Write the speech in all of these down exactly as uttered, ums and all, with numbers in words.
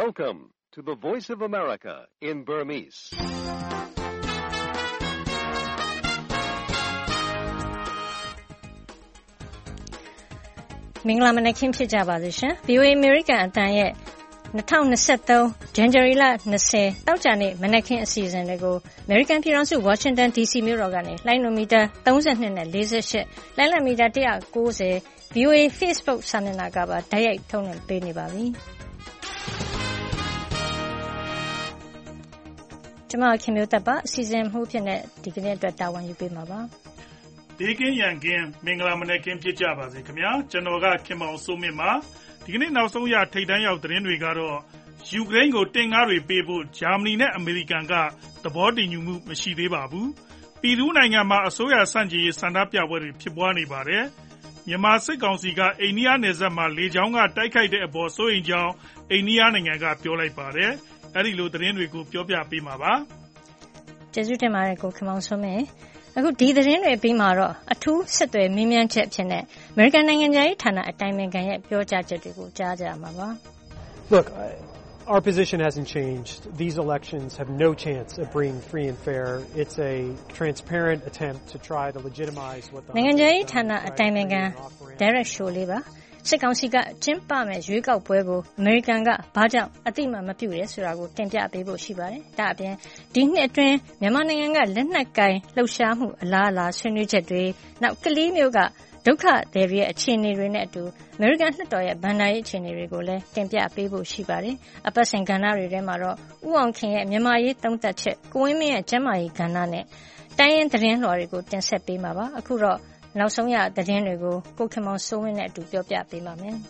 Welcome to the Voice of America in Burmese. ။မင်္ဂလာမနက်ခင်းဖြစ်ကြပါစေရှင်။ ဗွီအိုအေ American အသံရဲ့၂၀၂၃ ဇန်နဝါရီလ၂၀တောက်ကြနေ့မနက်ခင်းအစီအစဉ်တွေကို American ပြည်ထောင်စု Washington ဒီ စီ မြို့တော်ကနေလိုင်းနိုမီတာ၃၂နဲ့၄၈၊လိုင်းလံမီတာ၁၉၀ ဗွီအိုအေ Facebook စာမျက်နှာကပါတိုက်ရိုက်ထုတ်လွှင့်ပေးနေပါပြီ။ကျွန်မခင်မျိုးသက်ပါအစီအစဉ်မှုဖြစ်တဲ့ဒီကနေ့အတွက်တာဝန်ယူပေးမှာပါ။ဒီကင်းရန်ကင်းမင်္ဂလာမနက်ခင်းဖြစ်ကြပါစေခင်ဗျာကျွန်တော်ကခင်မောင်စိုးမြင့်ပါဒီကနေ့နောက်ဆုံးရထိပ်တန်းရောက်သတင်းတွေကတော့ယူကရိန်းကိုတင်ကားတွေပေးဖို့ဂျာမနီနဲ့အမေရိကန်ကသဘောတူညီမှုမရှိသေးပါဘူးပြည်သူနိုင်ငံမှာအစိုးရစန့်ကျင်ရေးဆန္ဒပြပွဲတွေဖြစ်ပွားနေပါတယ်မြန်မာစစ်ကောင်စီကအိန္ဒိယနယ်စပ်မှာလေကြောင်းကတိုက်ခိုက်တဲ့အပေါ်စိုးရိမ်ကြောင်းအိန္ဒိယနိုင်ငံကပြောလိုက်ပါတယ်အဲ့ဒီလိုသတင်းတွေကိုပြောပြပေးမှာပါကျေးဇူးတင်ပါတယ်ကိုခင်မောင်စိုးမြင့်အခုဒီသတင်းတွေပြီးမှာတော့အထူးဆက်သွယ်မြင်းမြန်းချက်ဖြစ်နေအမေရိကန်နိုင်ငံသားရေးဌာနအတိုင်ပင်ခံရဲ့ပြောကြားချက်တွေကိုကြားကြရမှာပါ Look, our position hasn't changed. These elections have no chance of being free and fair. It's a transparent attempt to try to legitimize what the နိုင်ငံသားရေးဌာနအတိုင်ပင်ခံ Derek Chollet ပါစစ်ကောင်စီကကျင်းပမဲ့ရွေးကောက်ပွဲကိုအမေရိကန်ကဘာကြောင့်အတိမမပြုရဲဆိုတာကိုတင်ပြပေးဖို့ရှိပါတယ်။ဒါအပြင်ဒီနှစ်အတွင်းမြန်မာနိုင်ငံကလက်နက်ကင်လှုပ်ရှားမှုအလားအလာဆွေးနွေးချက်တွေနောက်ကလေးမျိုးကဒုက္ခတွေရဲ့အခြေအနေတွေနဲ့အတူအမေရိကန်လွှတ်တော်ရဲ့ဗန်ဒါရေးအခြေအနေတွေကိုလည်းတင်ပြပေးဖို့ရှိပါတယ်။အပတ်စဉ်ကဏ္ဍတွေထဲမှာတော့ဥအောင်ခင်ရဲ့မြန်မာရေးသုံးသပ်ချက်ကိုဝင်းမင်းရဲ့ကျန်းမာရေးကဏ္ဍနဲ့တိုင်းရင်းသတင်းလွှာတွေကိုတင်ဆက်ပေးမှာပါ။အခုတော့နောက်ဆုံးရသတင်းတွေကိုကိုခင်မောင်စိုးဝင်းနဲ့အတူပြောပြပေးပါမယ်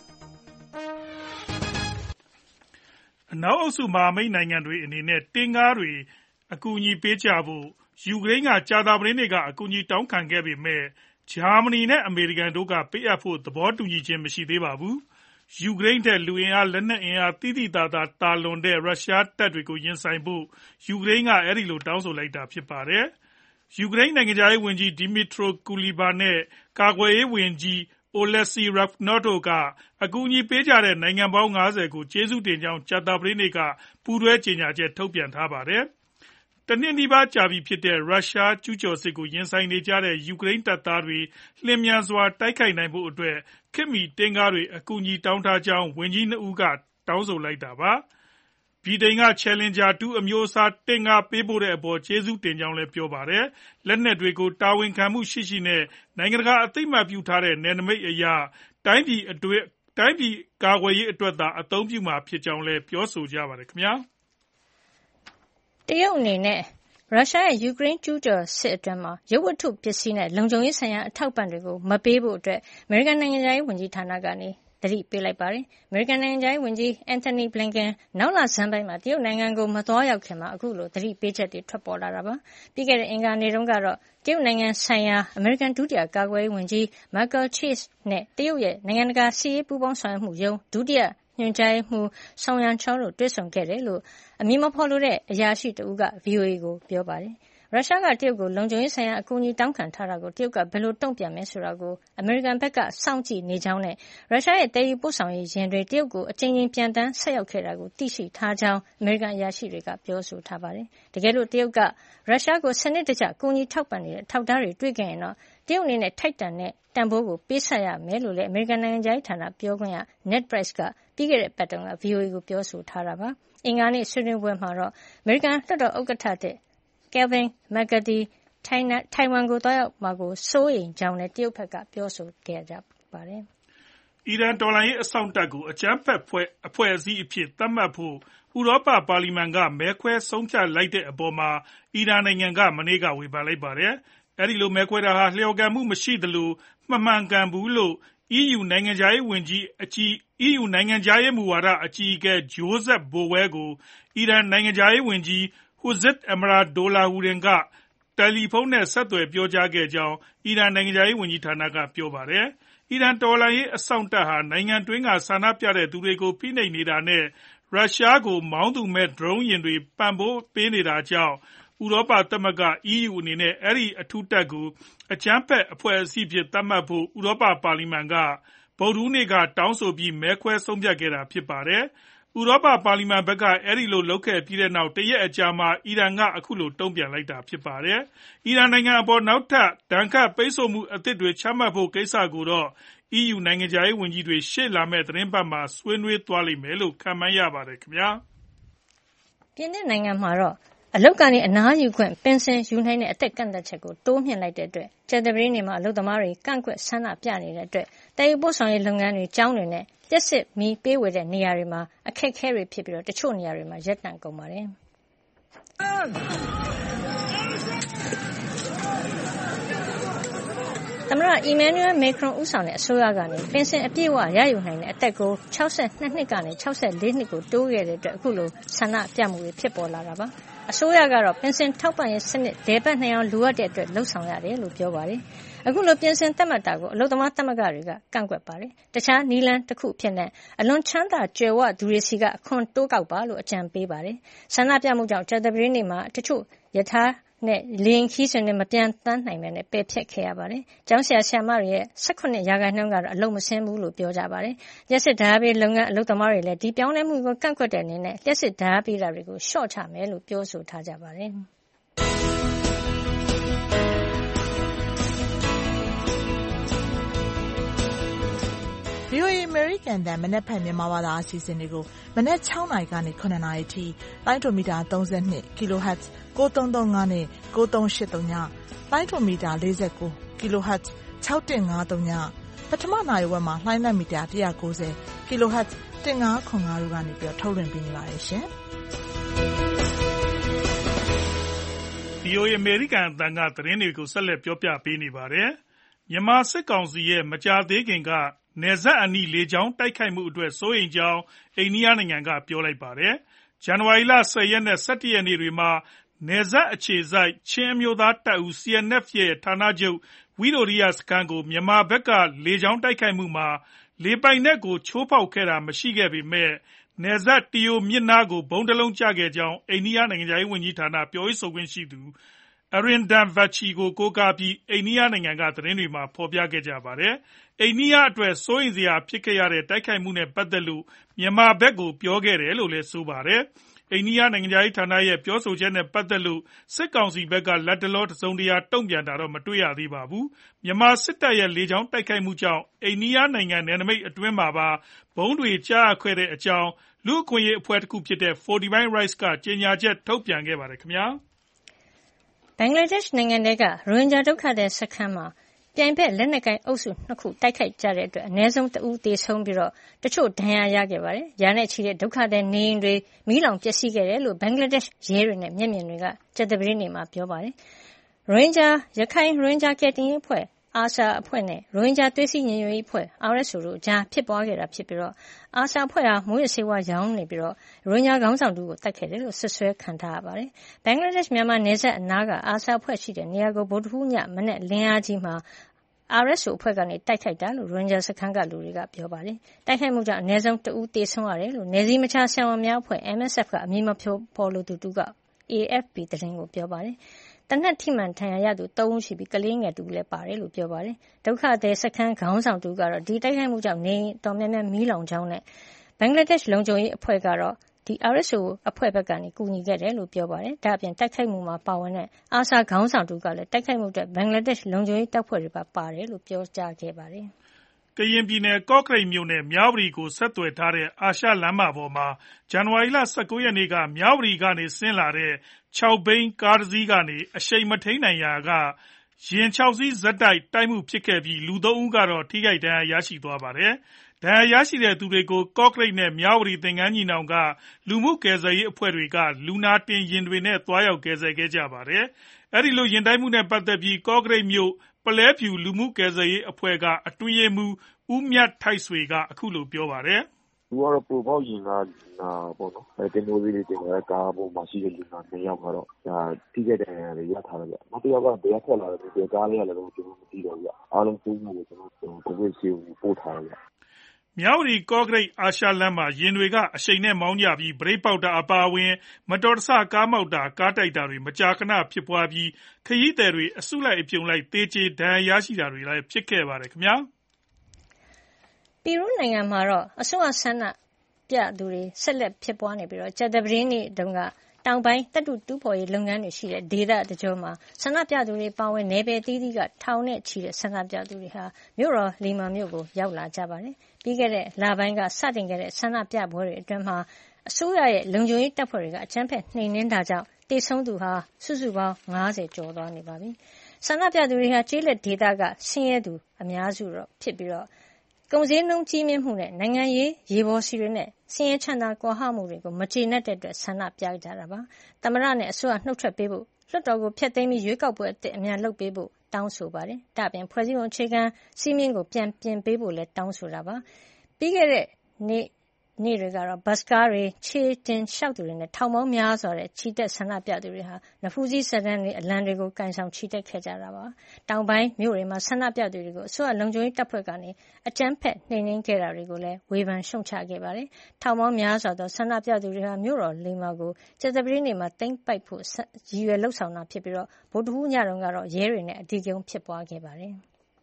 ။အနောက်အုပ်စုမဟာမိတ်နိုင်ငံတွေအနေနဲ့တင်ကားတွေအကူအညီပေးကြဖို့ယူကရိန်းကကြာသပတေးနေ့ကအကူအညီတောင်းခံခဲ့ပေမဲ့ဂျာမနီနဲ့အမေရိကန်တို့ကပေးအပ်ဖို့သဘောတူညီခြင်းမရှိသေးပါဘူး။ယူကရိန်းတဲ့လူအင်အားလက်နက်အင်အားတိတိတသာတာလွန်တဲ့ရုရှားတပ်တွေကိုရင်ဆိုင်ဖို့ယူကရိန်းကအဲ့ဒီလိုတောင်းဆိုလိုက်တာဖြစ်ပါတယ်။ယူကရိန်းနိုင်ငံသားရေးဝန်ကြီးဒီမီထရိုကူလီဘာနဲ့ကာကွယ်ရေးဝန်ကြီးအိုလက်စီရက်နော့တိုကအကူအညီပေးကြတဲ့နိုင်ငံပေါင်း၅၀ကိုကျေးဇူးတင်ကြောင်းကြာသပတေးနေ့ကပူးတွဲကြေညာချက်ထုတ်ပြန်ထားပါတယ်။တနှစ်နီးပါးကြာပြီဖြစ်တဲ့ရုရှားကျူးကျော်စစ်ကိုရင်ဆိုင်နေကြတဲ့ယူကရိန်းတပ်သားတွေလျင်မြန်စွာတိုက်ခိုက်နိုင်ဖို့အတွက်ခေတ်မီတင်ကားတွေအကူအညီတောင်းထားကြောင်းဝန်ကြီးနှစ်ဦးကတောင်းဆိုလိုက်တာပါ။ဗြိတိန်က Challenger တူအမျိုးအစားတင်ကားပေးပို့တဲ့အပေါ်ကျေးဇူးတင်ကြောင်းလည်းပြောပါတယ်။လက်နက်တွေကိုတာဝန်ခံမှုရှိရှိနဲ့နိုင်ငံတကာအသိအမှတ်ပြုထားတဲ့နယ်နိမိတ်အရာတိုင်းပြည်အတွက်တိုင်းပြည်ကာကွယ်ရေးအတွက်သာအသုံးပြုမှာဖြစ်ကြောင်းလည်းပြောဆိုကြပါတယ်ခင်ဗျာ။တရုတ်အနေနဲ့ရုရှားရဲ့ယူကရိန်းကျူးကျော်စစ်အတွင်းမှာရုပ်ဝတ္ထုပစ္စည်းနဲ့လုံခြုံရေးဆိုင်ရာအထောက်ပံ့တွေကိုမပေးဖို့အတွက်အမေရိကန်နိုင်ငံသားရေးဝန်ကြီးဌာနကနေသတိပေးလိုက်ပါတယ်။အမေရိကန်နိုင်ငံသားရေးဝန်ကြီးအန်ထိုနီဘလင်ကန်နောက်လဆန်းပိုင်းမှာတရုတ်နိုင်ငံကိုမသွားရောက်ခင်မှာအခုလိုသတိပေးချက်တွေထွက်ပေါ်လာတာပါ။ပြီးခဲ့တဲ့အင်္ဂါနေ့တုန်းကတော့တရုတ်နိုင်ငံဆိုင်ရာအမေရိကန်ဒုတိယကာကွယ်ရေးဝန်ကြီးမိုက်ကယ်ချေ့စ်နဲ့တရုတ်ရဲ့နိုင်ငံတကာစစ်ရေးပူးပေါင်းဆောင်ရွက်မှုရုံးဒုတိယညွှန်ကြားရေးမှူးဆောင်ရန်ချောတို့တွေ့ဆုံခဲ့တယ်လို့အမည်မဖော်လိုတဲ့အရာရှိတဦးက ဗွီအိုအေ ကိုပြောပါတယ်။ရုရှားကတရုတ်ကိုလုံခြုံရေးဆိုင်ရာအကူအညီတောင်းခံထားတာကိုတရုတ်ကဘယ်လိုတုံ့ပြန်မယ်ဆိုတာကိုအမေရိကန်ဘက်ကစောင့်ကြည့်နေကြောင်းနဲ့ရုရှားရဲ့တည်ယူပို့ဆောင်ရေးယာဉ်တွေတရုတ်ကိုအကြိမ်ကြိမ်ပြန်တမ်းဆက်ရောက်ခဲ့တာကိုသိရှိထားကြောင်းအမေရိကန်အရာရှိတွေကပြောဆိုထားပါတယ်။တကယ်လို့တရုတ်ကရုရှားကိုစနစ်တကျကူညီထောက်ပံ့နေတဲ့ထောက်ထားတွေတွေ့ခဲ့ရင်တော့တရုတ်အနေနဲ့ထိုက်တန်တဲ့တန်ဖိုးကိုပေးဆက်ရမယ်လို့လည်းအမေရိကန်နိုင်ငံသားဌာနပြောခွင့်ရ Ned Price ကပြီးခဲ့တဲ့ပတ်တုန်းက ဗွီအိုအေ ကိုပြောဆိုထားတာပါ။အင်္ဂါနေ့ဆွေးနွေးပွဲမှာတော့အမေရိကန်လွှတ်တော်ဥက္ကဋ္ဌတဲ့Kevin McCarthy ထိုင်ဝမ်ကိုသွားရောက်မှာကိုစိုးရိမ်ကြောင်းနဲ့တရုတ်ဘက်ကပြောဆိုခဲ့ကြပါတယ်။အီရန်တော်လှန်ရေးအစောင့်တပ်ကိုအကြမ်းဖက်ဖွဲ့အဖွဲ့အစည်းအဖြစ်သတ်မှတ်ဖို့ဥရောပပါလီမန်ကမဲခွဲဆုံးဖြတ်လိုက်တဲ့အပေါ်မှာအီရန်နိုင်ငံကမနေ့ကဝေဖန်လိုက်ပါတယ်။အဲဒီလိုမဲခွဲတာဟာလျော်ကန်မှုမရှိသလိုမမှန်ကန်ဘူးလို့ အီးယူ နိုင်ငံခြားရေးဝန်ကြီးအကြီး အီးယူ နိုင်ငံခြားရေးမူဝါဒအကြီးအကဲ Josep Borrell ကိုအီရန်နိုင်ငံခြားရေးဝန်ကြီးHossein Amirabdollahian ကတယ်လီဖုန်းနဲ့ဆက်သွယ်ပြောကြားခဲ့ကြောင်းအီရန်နိုင်ငံခြားရေးဝန်ကြီးဌာနကပြောပါတယ်။အီရန်တော်လှန်ရေးအစောင့်တပ်ဟာနိုင်ငံတွင်းကဆန္ဒပြတဲ့သူတွေကိုဖိနှိပ်နေတာနဲ့ရုရှားကိုမောင်းသူမဲ့ဒရုန်းယာဉ်တွေပံ့ပိုးပေးနေတာကြောင့်ဥရောပသမဂ္ဂ အီးယူ အနေနဲ့အဲဒီအထူးတပ်ကိုအကြမ်းဖက်အဖွဲ့အစည်းအဖြစ်သတ်မှတ်ဖို့ဥရောပပါလီမန်ကဗုဒ္ဓဟူးနေ့ကတောင်းဆိုပြီးမဲခွဲဆုံးဖြတ်ခဲ့တာဖြစ်ပါတယ်။ဥရောပပါလီမန်ဘက်ကအဲဒီလိုလုပ်ခဲ့ပြီးတဲ့နောက်တရက်အကြာမှာအီရန်ကအခုလိုတုံ့ပြန်လိုက်တာဖြစ်ပါတယ်။အီရန်နိုင်ငံအပေါ်နောက်ထပ်ဒဏ်ခတ်ပိတ်ဆို့မှုအသစ်တွေချမှတ်ဖို့ကိစ္စကိုတော့ အီးယူ နိုင်ငံခြားရေးဝန်ကြီးတွေရှေ့လာမယ့်သီတင်းပတ်မှာဆွေးနွေးသွားလိမ့်မယ်လို့ခန့်မှန်းရပါတယ်ခင်ဗျာ။ပြင်သစ်နိုင်ငံမှာတော့အလုပ်ကနေအနားယူခွင့်ပင်စင်ယူနိုင်တဲ့အသက်ကန့်သတ်ချက်ကိုတိုးမြှင့်လိုက်တဲ့အတွက်ကြာသပတေးနေ့မှာအလုပ်သမားတွေကန့်ကွက်ဆန္ဒပြနေတဲ့အတွက်တည်ယူပို့ဆောင်ရေးလုပ်ငန်းတွေကျောင်းတွေနဲ့လျှပ်စစ်မီးပေးဝေတဲ့နေရာတွေမှာအခက်အခဲတွေဖြစ်ပြီးတချို့နေရာတွေမှာရပ်တန့်ကုန်ပါတယ်။သမ္မတ Emmanuel Macron ဦးဆောင်တဲ့အစိုးရကနေပင်စင်အပြည့်အဝရယူနိုင်တဲ့အသက်ကို၆၂နှစ်ကနေ၆၄နှစ်ကိုတိုးခဲ့တဲ့အတွက်အခုလိုဆန္ဒပြမှုတွေဖြစ်ပေါ်လာတာပါ။အစိုးရကတော့ပင်စင်ထောက်ပံ့ရေးစနစ်ဒေပတ်နိုင်အောင်လိုအပ်တဲ့အတွက်လှုံ့ဆော်ရတယ်လို့ပြောပါတယ်။အခုလိုပြင်ဆင်သတ်မှတ်တာကိုအလုပ်သမားသမဂ္ဂတွေကကန့်ကွက်ပါတယ်။တခြားနည်းလမ်းတစ်ခုဖြစ်တဲ့အလွန်ချမ်းသာကြွယ်ဝသူတွေစီကအခွန်တိုးကောက်ပါလို့အကြံပေးပါတယ်။ဆန္ဒပြမှုကြောင့်ကြာသပတေးနေ့မှာတချို့ယထာနဲ့လေရင်ခီးစဉ်တွေမပြန်တန်းနိုင်ပဲနဲ့ပယ်ဖျက်ခဲ့ရပါတယ်။ကျောင်းဆရာဆရာမတွေရဲ့၁၈ရာခိုင်နှုန်းကတော့အလုပ်မဆင်းဘူးလို့ပြောကြပါတယ်။လျှပ်စစ်ဓာတ်အားပေးလုပ်ငန်းအလုပ်သမားတွေလည်းဒီပြောင်းလဲမှုကိုကန့်ကွက်တဲ့အနေနဲ့လျှပ်စစ်ဓာတ်အားပေးတာတွေကိုလျှော့ချမယ်လို့ပြောဆိုထားကြပါတယ်။ဗွီအိုအေ American တန်မနက်ဖြန်မြန်မာဘာသာအစီအစဉ်တွေကိုမနက်၆နာရီကနေ၇နာရီထိလိုင်းဒိုမီတာ၃၂ kilohertz ၉၃၃၅နဲ့၉၃၈၃ညလိုင်းဒိုမီတာ၄၉ kilohertz ၆၁၅၃ညပထမနာရီဝက်မှာလိုင်းလက်မီတာ၁၉၀ kilohertz ၁၅၇၅တို့ကနေပြီးထုတ်လွှင့်ပေးနေပါတယ်ရှင်။ဗွီအိုအေ American အသံကသတင်းတွေကိုဆက်လက်ပြောပြပေးနေပါတယ်။မြန်မာစစ်ကောင်စီရဲ့မကြာသေးခင်ကနယ်စပ်အနီးလေကြောင်းတိုက်ခိုက်မှုအတွက်စိုးရိမ်ကြောင်းအိန္ဒိယနိုင်ငံကပြောလိုက်ပါတယ်။ဇန်နဝါရီလ၁၀ရက်နဲ့၁၁ရက်နေ့တွေမှာနယ်စပ်အခြေစိုက်ချင်းအမျိုးသားတပ်ဦး စီ အန် အက်ဖ် ရဲ့ဌာနချုပ်ဝိတိုရိယစခန်းကိုမြန်မာဘက်ကလေကြောင်းတိုက်ခိုက်မှုမှာလေပိုင်နက်ကိုချိုးဖောက်ခဲ့တာမရှိခဲ့ပေမဲ့နယ်စပ်တီယိုမြစ်နားကိုဗုံးတစ်လုံးကျခဲ့ကြောင်းအိန္ဒိယနိုင်ငံခြားရေးဝန်ကြီးဌာနပြောရေးဆိုခွင့်ရှိသူ Arindam Bagchi ကိုကိုးကားပြီးအိန္ဒိယနိုင်ငံကသတင်းတွေမှာဖော်ပြခဲ့ကြပါတယ်။အိန္ဒိယအတွက်စိုးရိမ်စရာဖြစ်ခဲ့ရတဲ့တိုက်ခိုက်မှုနဲ့ပတ်သက်လို့မြန်မာဘက်ကိုပြောခဲ့တယ်လို့လည်းဆိုပါတယ်။အိန္ဒိယနိုင်ငံခြားရေးဌာနရဲ့ပြောဆိုချက်နဲ့ပတ်သက်လို့စစ်ကောင်စီဘက်ကလတ်တလောတစုံတရာတုံ့ပြန်တာတော့မတွေ့ရသေးပါဘူး။မြန်မာစစ်တပ်ရဲ့လေကြောင်းတိုက်ခိုက်မှုကြောင့်အိန္ဒိယနိုင်ငံနယ်နိမိတ်အတွင်းမှာပါဗုံးတွေကျခဲ့တဲ့အကြောင်းလူ့အခွင့်အရေးအဖွဲ့တစ်ခုဖြစ်တဲ့ Fortify Rights ကကြေညာချက်ထုတ်ပြန်ခဲ့ပါတယ်ခင်ဗျာ။ဘင်္ဂလားဒေ့ရှ်နိုင်ငံထဲကရိုဟင်ဂျာဒုက္ခသည်စခန်းမှာပြိုင်ဘက်လက်နက်ကိုင်အုပ်စုနှစ်ခုတိုက်ခိုက်ကြတဲ့အတွက်အနည်းဆုံးတဦးသေဆုံးပြီးတော့တချို့ဒဏ်ရာရခဲ့ပါတယ်။ရာနဲ့ချီတဲ့ဒုက္ခသည်နေအိမ်တွေမီးလောင်ပျက်စီးခဲ့တယ်လို့ဘင်္ဂလားဒေ့ရှ်ရဲတွေနဲ့မျက်မြင်တွေကကြာသပတေးနေ့မှာပြောပါတယ်။ရိုဟင်ဂျာရခိုင်ရိုဟင်ဂျာကယ်တင်ရေးအဖွဲ့အာဆာအဖွဲ့နဲ့ရိုဟင်ဂျာသွေးစည်းညီညွတ်ရေးအဖွဲ့ အာရ် အက်စ် အို တို့ကြားဖြစ်ပွားခဲ့တာဖြစ်ပြီးတော့အာဆာအဖွဲ့ဟာမူးယစ်ဆေးဝါးရောင်းနေပြီးတော့ရိုဟင်ဂျာခေါင်းဆောင်တူကိုတိုက်ခဲ့တယ်လို့ဆွဆွဲခံထားရပါတယ်။ဘင်္ဂလားဒေ့ရှ်မြန်မာနယ်စပ်အနားကအာဆာအဖွဲ့ရှိတဲ့နေရာကိုဗုဒ္ဓဟူးညမနက်လင်းအားကြီးမှာအာရ် အက်စ် အို အဖွဲ့ကနေတိုက်ခိုက်တာလို့ရိုဟင်ဂျာစခန်းကလူတွေကပြောပါတယ်။တိုက်ခိုက်မှုကြောင့်အနည်းဆုံးတဦးသေဆုံးရတယ်လို့နယ်စည်းမခြားဆရာဝန်များအဖွဲ့ M S F ကအမည်မဖော်လိုသူတူက A F P သတင်းကိုပြောပါတယ်။တနက်ထိမှန်ထဏ်ရာရသူ၃ဦးရှိပြီးကလေးငယ်တူလည်းပါတယ်လို့ပြောပါတယ်။ဒုက္ခသည်စခန်းခေါင်းဆောင်တူကတော့ဒီတိုက်ခိုက်မှုကြောင့်နေတော်များများမီးလောင်ကြောင်းနဲ့ဘင်္ဂလားဒေ့ရှ်လုံခြုံရေးအဖွဲ့ကတော့ဒီ အာရ် အက်စ် အို အဖွဲ့ဘက်ကနေကူညီခဲ့တယ်လို့ပြောပါတယ်။ဒါ့အပြင်တိုက်ခိုက်မှုမှာပါဝင်တဲ့အာဆာခေါင်းဆောင်တူကလည်းတိုက်ခိုက်မှုအတွက်ဘင်္ဂလားဒေ့ရှ်လုံခြုံရေးတပ်ဖွဲ့တွေပါပါတယ်လို့ပြောကြားခဲ့ပါတယ်။ကရင်ပြည်နယ်ကော့ကရိတ်မြို့နဲ့မြဝတီကိုဆက်သွယ်ထားတဲ့အာရှလမ်းမပေါ်မှာဇန်နဝါရီလ၁၉ရက်နေ့ကမြဝတီကနေဆင်းလာတဲ့၆ဘီးကားတစ်စီးကနေအရှိန်မထိန်းနိုင်ရာကယာဉ်၆စီးဆက်တိုက်တိုက်မှုဖြစ်ခဲ့ပြီးလူ၃ဦးကတော့ထိခိုက်ဒဏ်ရာရရှိသွားပါတယ်။ဒဏ်ရာရရှိတဲ့သူတွေကိုကော့ကရိတ်နဲ့မြဝတီသင်္ကန်းညီနောင်ကလူမှုကယ်ဆယ်ရေးအဖွဲ့တွေကလူနာတင်ယာဉ်တွေနဲ့သွားရောက်ကယ်ဆယ်ခဲ့ကြပါတယ်။အဲဒီလိုယာဉ်တိုက်မှုနဲ့ပတ်သက်ပြီးကော့ကရိတ်မြို့ပုလဲဖြူလူမှုကယ်ဆယ်ရေးအဖွဲ့ကအတွင်းရေးမှူးဦးမြတ်ထိုက်ဆွေကအခုလိုပြောပါတယ်။“သူကတော့ပရိုဘောက်ယာဉ်ကလူနာပေါ့နော်။တင်တိုးသေးတွေတင်လာတဲ့ကားပေါ်မှာရှိတဲ့လူနာနှစ်ယောက်ကတော့ထိခိုက်ဒဏ်ရာတွေရထားတယ်ဗျ။နောက်တစ်ယောက်ကဘယ်ကထွက်လာလဲဘယ်ကားလေးကလဲတော့ကျနော်တို့မသိတော့ဘူးဗျ။အားလုံးဆေးရုံကိုကျနော်တို့ကိုဗစ်ဆေးရုံကိုပို့ထားတယ်ဗျ။ ”မြဝတီကော့ကရိတ်အာရှလမ်းမှာယာဉ်တွေကအရှိန်နဲ့မောင်းကြပြီးဘရိတ်ပေါက်တာအပါအဝင်မတော်တဆကားမှောက်တာကားတိုက်တာတွေမကြာခဏဖြစ်ပွားပြီးခရီးသည်တွေအစုလိုက်အပြုံလိုက်သေကျေဒဏ်ရာရရှိတာတွေလည်းဖြစ်ခဲ့ပါတယ်ခင်ဗျာ။ပီရူးနိုင်ငံမှာတော့အစိုးရဆန္ဒပြသူတွေဆက်လက်ဖြစ်ပွားနေပြီးတော့ကြာသပတေးနေ့တုန်းကတောင်ပိုင်းတပ်တုတူးဖော်ရေးလုပ်ငန်းတွေရှိတဲ့ဒေသတချို့မှာဆန္ဒပြသူတွေပါဝင်နယ်ပယ်သီးသီးကထောင်နဲ့ချီတဲ့ဆန္ဒပြသူတွေဟာမြို့တော်လီမာမြို့ကိုရောက်လာကြပါတယ်။ပြီးခဲ့တဲ့လပိုင်းကစတင်ခဲ့တဲ့ဆန္ဒပြပွဲတွေအတွင်းမှာအစိုးရရဲ့လုံခြုံရေးတပ်ဖွဲ့တွေကအကြမ်းဖက်နှိမ်နင်းတာကြောင့်တေဆုံးသူဟာစုစုပေါင်း၅၀ကျော်သွားနေပါပြီ။ဆန္ဒပြသူတွေဟာကျေးလက်ဒေသကဆင်းရဲသူအများစုတော့ဖြစ်ပြီးတော့ကုန်စည်နှုန်းကြီးမြင့်မှုနဲ့နိုင်ငံရေးရေပေါ်စီတွေနဲ့ဆင်းရဲချမ်းသာကွာဟမှုတွေကိုမကျေနပ်တဲ့အတွက်ဆန္ဒပြကြတာပါ။သမ္မတနဲ့အစိုးရနှုတ်ထွက်ပေးဖို့လွှတ်တော်ကိုဖျက်သိမ်းပြီးရွေးကောက်ပွဲအသစ်အမြန်လုပ်ပေးဖို့တောင်းဆိုပါတယ်။ဒါ့အပြင်ဖွဲ့စည်းပုံအခြေခံစည်းမျဉ်းကိုပြန်ပြင်ပေးဖို့လည်းတောင်းဆိုတာပါ။ပြီးခဲ့တဲ့နေ့နေ့တွေကတော့ဘတ်စကားတွေခြေတင်လျှောက်သူတွေနဲ့ထောင်ပေါင်းများစွာတဲ့ချီတက်ဆန္ဒပြသူတွေဟာနဖူးစည်းစက်တန်းတွေအလံတွေကိုကန်ဆောင်ချီတက်ခဲ့ကြတာပါတောင်ပိုင်းမြို့တွေမှာဆန္ဒပြသူတွေကိုအစိုးရလုံခြုံရေးတပ်ဖွဲ့ကနေအကြမ်းဖက်နှိမ်နင်းခဲ့တာတွေကိုလည်းဝေဖန်ရှုံချခဲ့ပါတယ်ထောင်ပေါင်းများစွာသောဆန္ဒပြသူတွေဟာမြို့တော်လီမာကိုကြာသပတေးနေ့မှာသိမ်းပိုက်ဖို့ရည်ရွယ်လှုပ်ဆောင်တာဖြစ်ပြီးတော့ဗုဒ္ဓဟူးညတုန်းကတော့ရဲတွေနဲ့အဓိကရုဏ်းဖြစ်ပွားခဲ့ပါတယ်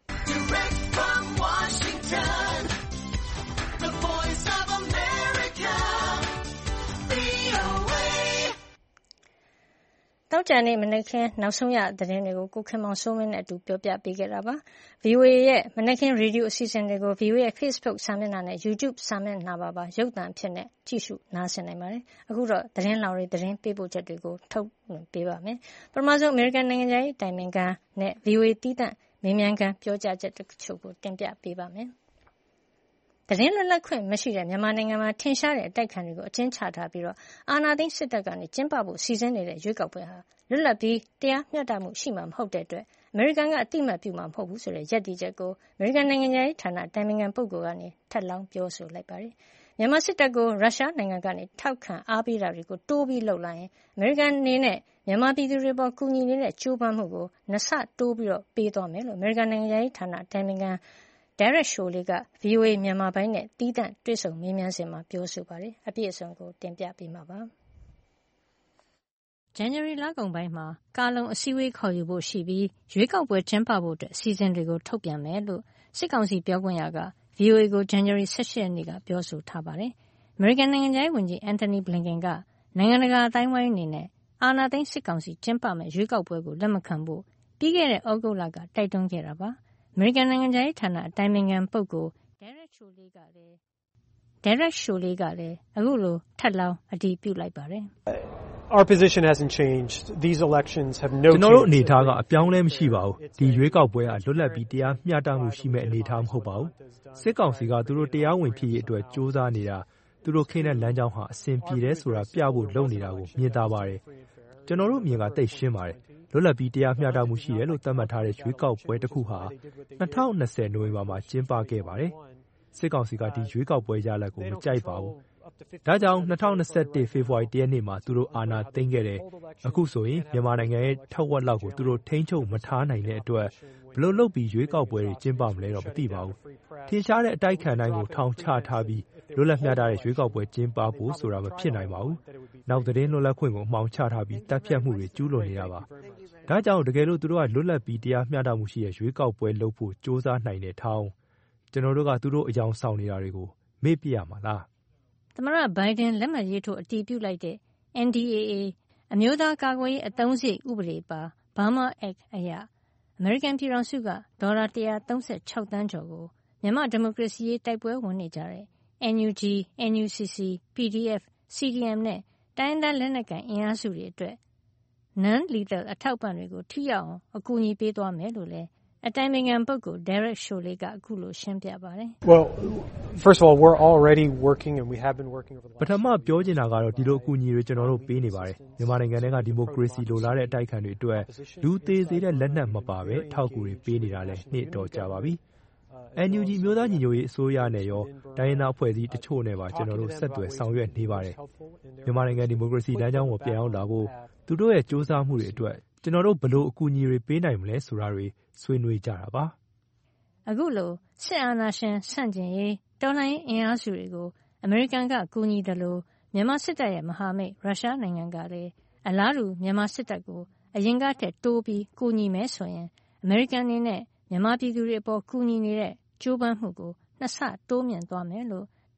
တောက်ကြနေ့မနက်ခင်းနောက်ဆုံးရသတင်းတွေကိုကိုခင်မောင်စိုးမင်းနဲ့အတူပြောပြပေးခဲ့တာပါ ဗီအိုအေ ရဲ့မနက်ခင်းရေဒီယိုအစီအစဉ်တွေကို ဗီအိုအေ ရဲ့ Facebook စာမျက်နှာနဲ့ YouTube စာမျက်နှာပါပါရုပ်သံဖြစ်နေကြည့်ရှုနားဆင်နိုင်ပါတယ်အခုတော့သတင်းလောင်တွေသတင်းပေးပို့ချက်တွေကိုထုတ်လွှင့်ပေးပါမယ်ပထမဆုံးအမေရိကန်နိုင်ငံသားတိုင်ပင်ခံနဲ့ ဗီအိုအေ တီးသန့်မေးမြန်းခန်းပြောကြားချက်တချို့ကိုတင်ပြပေးပါမယ်သတင်းလွတ်လပ်ခွင့်မရှိတဲ့မြန်မာနိုင်ငံမှာထင်ရှားတဲ့အတိုက်ခံတွေကိုအကျဉ်းချထားပြီးတော့အာဏာသိမ်းစစ်တပ်ကနေကျင်းပဖို့စီစဉ်နေတဲ့ရွေးကောက်ပွဲဟာလွတ်လပ်ပြီးတရားမျှတမှုရှိမှာမဟုတ်တဲ့အတွက်အမေရိကန်ကအတိအမှတ်ပြုမှာမဟုတ်ဘူးဆိုတဲ့ရပ်တည်ချက်ကိုအမေရိကန်နိုင်ငံရေးဌာနတိုင်ပင်ခံပုဂ္ဂိုလ်ကနေထပ်လောင်းပြောဆိုလိုက်ပါတယ်။မြန်မာစစ်တပ်ကိုရုရှားနိုင်ငံကနေထောက်ခံအားပေးတာတွေကိုတိုးပြီးလှုပ်လာရင်အမေရိကန်အနေနဲ့မြန်မာပြည်သူတွေပေါ်ကူညီနေတဲ့ကြိုးပမ်းမှုကိုနှစ်ဆတိုးပြီးတော့ပေးသွားမယ်လို့အမေရိကန်နိုင်ငံရေးဌာနတိုင်ပင်ခံDerek Chollet က ဗီအိုအေ မြန်မာပိုင်းနဲ့တီးသန့်တွေ့ဆုံမေးမြန်းစဉ်မှာပြောဆိုပါတယ်။အပြည့်အစုံကိုတင်ပြပေးမှာပါ။ဇန်နဝါရီလကုန်ပိုင်းမှာကာလုံအစည်းအဝေးခေါ်ယူဖို့ရှိပြီးရွေးကောက်ပွဲကျင်းပဖို့အတွက်အစီအစဉ်တွေကိုထုတ်ပြန်မယ်လို့စစ်ကောင်စီပြောခွင့်ရက ဗီအိုအေ ကိုဇန်နဝါရီ၁၈ရက်နေ့ကပြောဆိုထားပါတယ်။အမေရိကန်နိုင်ငံခြားရေးဝန်ကြီး Antony Blinken ကနိုင်ငံတကာအသိုင်းအဝိုင်းအနေနဲ့အာဏာသိမ်းစစ်ကောင်စီကျင်းပမယ့်ရွေးကောက်ပွဲကိုလက်မခံဖို့ပြီးခဲ့တဲ့ဩဂုတ်လကတိုက်တွန်းခဲ့တာပါ။အမေရိကန်နိုင်ငံခြားရေးဌာနအတိုင်ပင်ခံပုဂ္ဂိုလ် Derek Chollet ကလည်း Derek Chollet ကလည်းအခုလိုထပ်လောင်းအတည်ပြုလိုက်ပါတယ်။ Our position hasn't changed. These elections have no ကျွန်တော်တို့အနေထားကအပြောင်းလဲမရှိပါဘူး။ဒီရွေးကောက်ပွဲကလွတ်လပ်ပြီးတရားမျှတမှုရှိမဲ့အနေထားမဟုတ်ပါဘူး။စစ်ကောင်စီကသူတို့တရားဝင်ဖြစ်ရေးအတွက်စ조사နေတာသူတို့ခင်းတဲ့လမ်းကြောင်းဟာအဆင်ပြေတယ်ဆိုတာပြဖို့လုပ်နေတာကိုမြင်သာပါတယ်။ကျွန်တော်တို့မြင်ကတိတ်ရှင်းပါတယ်။လွတ်လပ်ပြီးတရားမျှတမှုရှိတယ်လို့သတ်မှတ်ထားတဲ့ရွေးကောက်ပွဲတစ်ခုဟာ၂၀၂၀နိုဝင်ဘာမှာကျင်းပခဲ့ပါတယ်။စစ်ကောင်စီကဒီရွေးကောက်ပွဲရလဒ်ကိုမကြိုက်ပါဘူး။ဒါကြောင့်၂၀၂၁ဖေဖော်ဝါရီတရက်နေ့မှာသူတို့အာဏာသိမ်းခဲ့တယ်။အခုဆိုရင်မြန်မာနိုင်ငံရဲ့ထက်ဝက်လောက်ကိုသူတို့ထိန်းချုပ်မထားနိုင်တဲ့အတွက်ဘယ်လိုလုပ်ပြီးရွေးကောက်ပွဲတွေကျင်းပမလဲတော့မသိပါဘူး။ထင်ရှားတဲ့အတိုက်ခံတိုင်းကိုထောင်ချထားပြီးလွတ်လပ်မျှတတဲ့ရွေးကောက်ပွဲကျင်းပဖို့ဆိုတာမဖြစ်နိုင်ပါဘူး။နောက်သတင်းလွတ်လပ်ခွင့်ကိုအမှောင်ချထားပြီးတပ်ဖြတ်မှုတွေကျူးလွန်နေတာပါ။ဒါကြောင့်တကယ်လို့သူတို့ကလွတ်လပ်ပြီးတရားမျှတမှုရှိတဲ့ရွေးကောက်ပွဲလုပ်ဖို့စ조사နိုင်တဲ့ထောင်ကျွန်တော်တို့ကသူတို့အယောင်ဆောင်နေတာတွေကိုမေ့ပြရမှာလားသမ္မတဘိုင်ဒန်လက်မှတ်ရေးထိုးအတည်ပြုလိုက်တဲ့ အန် ဒီ အေ အေ အမျိုးသားကာကွယ်ရေးအသုံးစရိတ်ဥပဒေပါ Burma Act အရအမေရိကန်ပြည်ထောင်စုကဒေါ်လာ၁၃၆သန်းကျော်ကိုမြန်မာဒီမိုကရေစီရေးတိုက်ပွဲဝင်နေကြတဲ့ အန် ယူ ဂျီ အန် ယူ စီ စီ ပီ ဒီ အက်ဖ် စီ ဒီ အမ် နဲ့တိုင်းရင်းသားလက်နက်ကိုင်အင်အားစုတွေအတွက် non-lethal အထောက်အပံ့တွေကိုထိရောက်အောင်အကူအညီပေးသွားမယ်လို့လည်းအတိုင်ပင်ခံပုဂ္ဂိုလ် Derek Chollet ကအခုလိုရှင်းပြပါတယ်။ Well, first of all, we're already working and we have been working over the last ပထမပြောချင်တာကတော့ဒီလိုအကူအညီတွေကျွန်တော်တို့ပေးနေပါတယ်။မြန်မာနိုင်ငံထဲကဒီမိုကရေစီလိုလားတဲ့အတိုက်ခံတွေအတွက်လူသေးစေတဲ့လက်နက်မပါပဲထောက်ကူတွေပေးနေတာလည်းနှစ်တော်ကြာပါပြီ။ အန် ယူ ဂျီ မျိုးသားညီညွတ်ရေးအစိုးရနဲ့ရောတိုင်းရင်းသားအဖွဲ့အစည်းတချို့နဲ့ပါကျွန်တော်တို့ဆက်သွယ်ဆောင်ရွက်နေပါတယ်။မြန်မာနိုင်ငံဒီမိုကရေစီလမ်းကြောင်းကိုပြန်အောင်လာဖို့သူတို့ရဲ့စ조사မှုတွေအတွက်ကျွန်တော်တို့ဘယ်လိုအကူအညီတွေပေးနိုင်မလဲဆိုတာတွေဆွေးနွေးကြတာပါအခုလိုစစ်အာဏာရှင်ဆန့်ကျင်ရေးတော်လှန်ရေးအင်အားစုတွေကိုအမေရိကန်ကကူညီတယ်လို့မြန်မာစစ်တပ်ရဲ့မဟာမိတ်ရုရှားနိုင်ငံကလည်းအလားတူမြန်မာစစ်တပ်ကိုအရင်ကထက်တိုးပြီးကူညီမယ်ဆိုရင်အမေရိကန်အနေနဲ့မြန်မာပြည်သူတွေအပေါ်ကူညီနေတဲ့ကြိုးပမ်းမှုကိုနှစ်ဆတိုးမြင့်သွားမယ်လို့မ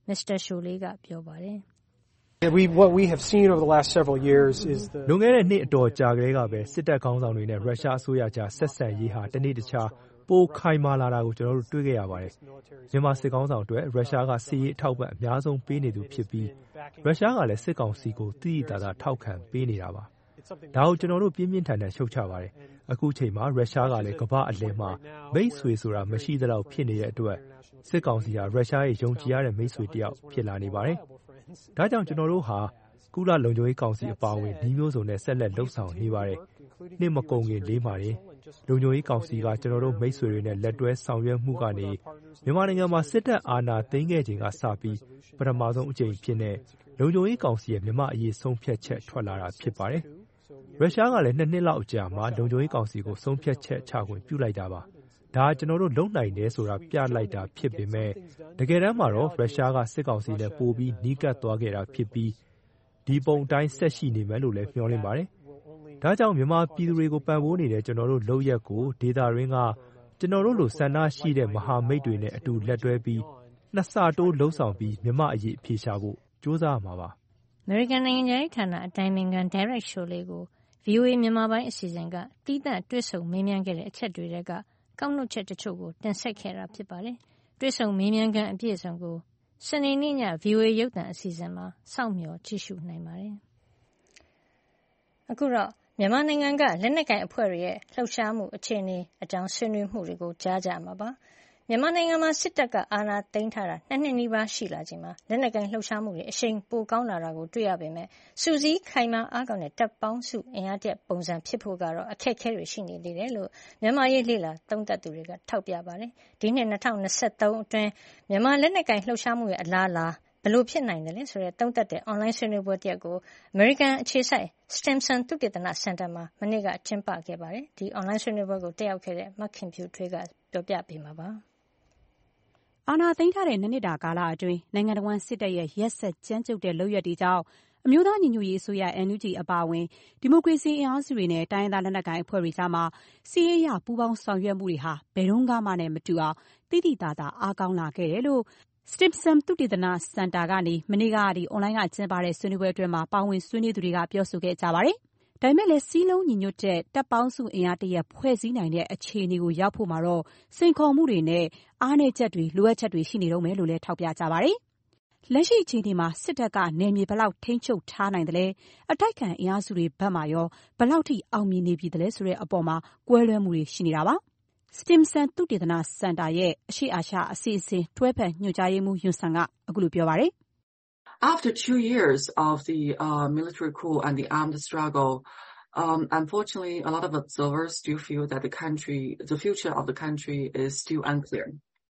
မစ္စတာရှိုလေးကပြောပါတယ်။ We what we have seen over the last several years is the လွန်ခဲ့တဲ့နှစ်အတော်ကြာကလေးကပဲစစ်တပ်ခေါင်းဆောင်တွေနဲ့ရုရှားအစိုးရကြားဆက်ဆံရေးဟာတနေ့တခြားပိုခိုင်မာလာတာကိုကျွန်တော်တို့တွေ့ခဲ့ရပါတယ်။မြန်မာစစ်ကောင်ဆောင်အတွက်ရုရှားကစစ်ရေးအထောက်ပံ့အများဆုံးပေးနေသူဖြစ်ပြီးရုရှားကလည်းစစ်ကောင်စီကိုတိတိကျကျထောက်ခံပေးနေတာပါ။ဒါကိုကျွန်တော်တို့ပြင်းပြင်းထန်ထန်ရှုတ်ချပါတယ်။အခုချိန်မှာရုရှားကလည်းကမ္ဘာအလယ်မှာမိတ်ဆွေဆိုတာမရှိသလောက်ဖြစ်နေတဲ့အတွက်စစ်ကောင်စီဟာရုရှားရဲ့ယုံကြည်ရတဲ့မိတ်ဆွေတယောက်ဖြစ်လာနေပါတယ်။ဒါကြောင့်ကျွန်တော်တို့ဟာကုလလုံခြုံရေးကောင်စီအပါအဝင်ဒီမျိုးစုံနဲ့ဆက်လက်လှုပ်ဆောင်နေပါတယ်။နှစ်မကုန်ခင်လေးမှာနေလုံခြုံရေးကောင်စီကကျွန်တော်တို့မိတ်ဆွေတွေနဲ့လက်တွဲဆောင်ရွက်မှုကနေမြန်မာနိုင်ငံမှာစစ်တပ်အာဏာသိမ်းခဲ့ချိန်ကစပြီးပထမဆုံးအကြိမ်ဖြစ်တဲ့လုံခြုံရေးကောင်စီရဲ့မြန်မာအရေးဆုံးဖြတ်ချက်ထွက်လာတာဖြစ်ပါတယ်။ရုရှားကလည်းနှစ်နှစ်လောက်အကြာမှာလုံခြုံရေးကောင်စီကိုဆုံးဖြတ်ချက်ချခွင့်ပြုလိုက်တာပါ။ဒါကျွန်တော်တို့လုံနိုင်တယ်ဆိုတာပြလိုက်တာဖြစ်ပေမဲ့တကယ်တမ်းမှာတော့ရုရှားကစစ်ကောင်စီနဲ့ပိုပြီးနီးကပ်သွားခဲ့တာဖြစ်ပြီးဒီပုံတိုင်းဆက်ရှိနေမယ်လို့လည်းမျှော်လင့်ပါတယ်။ဒါကြောင့်မြန်မာပြည်သူတွေကိုပံ့ပိုးနေတဲ့ကျွန်တော်တို့လုပ်ရက်ကိုဒေတာရင်းကကျွန်တော်တို့လိုဆန္ဒရှိတဲ့မဟာမိတ်တွေနဲ့အတူလက်တွဲပြီးနှစ်ဆတိုးလှုံ့ဆော်ပြီးမြန်မာအရေးအဖြေရှာဖို့ကြိုးစားမှာပါ။ American နိုင်ငံရေးဌာနအတိုင်ပင်ခံ Derek Chollet ကို ဗွီအိုအေ မြန်မာပိုင်းအစီအစဉ်ကတီးသန့်တွေ့ဆုံမေးမြန်းခဲ့တဲ့အချက်တွေကကောက်နှုတ်ချက်တချို့ကိုတင်ဆက်ခဲ့တာဖြစ်ပါတယ်။တွေ့ဆုံမေးမြန်းခန်းအပြည့်အစုံကိုစနေနေ့ည ဗွီအိုအေ ရုပ်သံအစီအစဉ်မှာစောင့်မျှော်ကြည့်ရှုနိုင်ပါတယ်။အခုတော့မြန်မာနိုင်ငံကလက်နက်ကိုင်အဖွဲ့တွေရဲ့လှုပ်ရှားမှုအခြေအနေအကြောင်းဆွေးနွေးမှုတွေကိုကြားကြမှာပါ။မြန်မာနိုင်ငံမှာစစ်တပ်ကအာဏာသိမ်းထားတာနှစ်နှစ်နီးပါးရှိလာချိန်မှာလက်နက်ကိုင်လှုပ်ရှားမှုတွေအရှိန်ပိုကောင်းလာတာကိုတွေ့ရပေမဲ့စုစည်းခိုင်မာအားကောင်းတဲ့တပ်ပေါင်းစုအင်အားတက်ပုံစံဖြစ်ဖို့ကတော့အခက်အခဲတွေရှိနေသေးတယ်လို့မြန်မာရေးလေ့လာသုံးသပ်သူတွေကထောက်ပြပါတယ်။ဒီနှစ်၂၀၂၃အတွင်းမြန်မာလက်နက်ကိုင်လှုပ်ရှားမှုရဲ့အလားအလာဘယ်လိုဖြစ်နိုင်တယ်လဲဆိုတဲ့သုံးသပ်တဲ့ online ဆွေးနွေးပွဲတစ်ရပ်ကို American အခြေစိုက် Stimson သုတေသနစင်တာမှာမနေ့ကကျင်းပခဲ့ပါတယ်။ဒီ online ဆွေးနွေးပွဲကိုတက်ရောက်ခဲ့တဲ့မခင်ဖြူထွေးကပြောပြပေးမှာပါ။အာဏာသိမ်းထားတဲ့နှစ်နှစ်တာကာလအတွင်းနိုင်ငံတော်ဝန်စစ်တပ်ရဲ့ရက်စက်ကြမ်းကြုတ်တဲ့လုပ်ရက်တွေကြောင့်အမျိုးသားညီညွတ်ရေးအစိုးရ N U G အပါအဝင်ဒီမိုကရေစီအင်အားစုတွေနဲ့တိုင်းရင်းသားလက်နက်ကိုင်အဖွဲ့တွေကြားမှာစစ်ရေးအရပူးပေါင်းဆောင်ရွက်မှုတွေဟာဘယ်တော့မှနဲ့မတူအောင်တိတိကျကျအားကောင်းလာခဲ့တယ်လို့Stimson သုတေသနစင်တာကနေမနေ့ကဒီအွန်လိုင်းကကျင်းပတဲ့ဆွေးနွေးပွဲအတွင်းမှာပါဝင်ဆွေးနွေးသူတွေကပြောဆိုခဲ့ကြပါတယ်။ဒါပေမဲ့လည်းစည်းလုံးညီညွတ်တဲ့တပ်ပေါင်းစုအင်အားတရက်ဖွဲ့စည်းနိုင်တဲ့အခြေအနေကိုရောက်ဖို့မှာတော့စိန်ခေါ်မှုတွေနဲ့အားနည်းချက်တွေလိုအပ်ချက်တွေရှိနေတော့မယ်လို့လည်းထောက်ပြကြပါတယ်။လက်ရှိအခြေအနေမှာစစ်တပ်ကနယ်မြေဘလောက်ထိန်းချုပ်ထားနိုင်တယ်လဲအတိုက်ခံအင်အားစုတွေဘက်မှာရောဘလောက်ထိအောင်မြင်နေပြီတယ်လဲဆိုတဲ့အပေါ်မှာကွဲလွဲမှုတွေရှိနေတာပါ။ Stimson သုတေသနစင်တာရဲ့အရှေ့အာရှအစီအစဉ်တွဲဖက်ညွှန်ကြားရေးမှူးယွန်ဆန်ကအခုလိုပြောပါတယ်။ After two years of the uh, military coup and the armed struggle, um, unfortunately, a lot of observers still feel that the country, the future of the country is still unclear.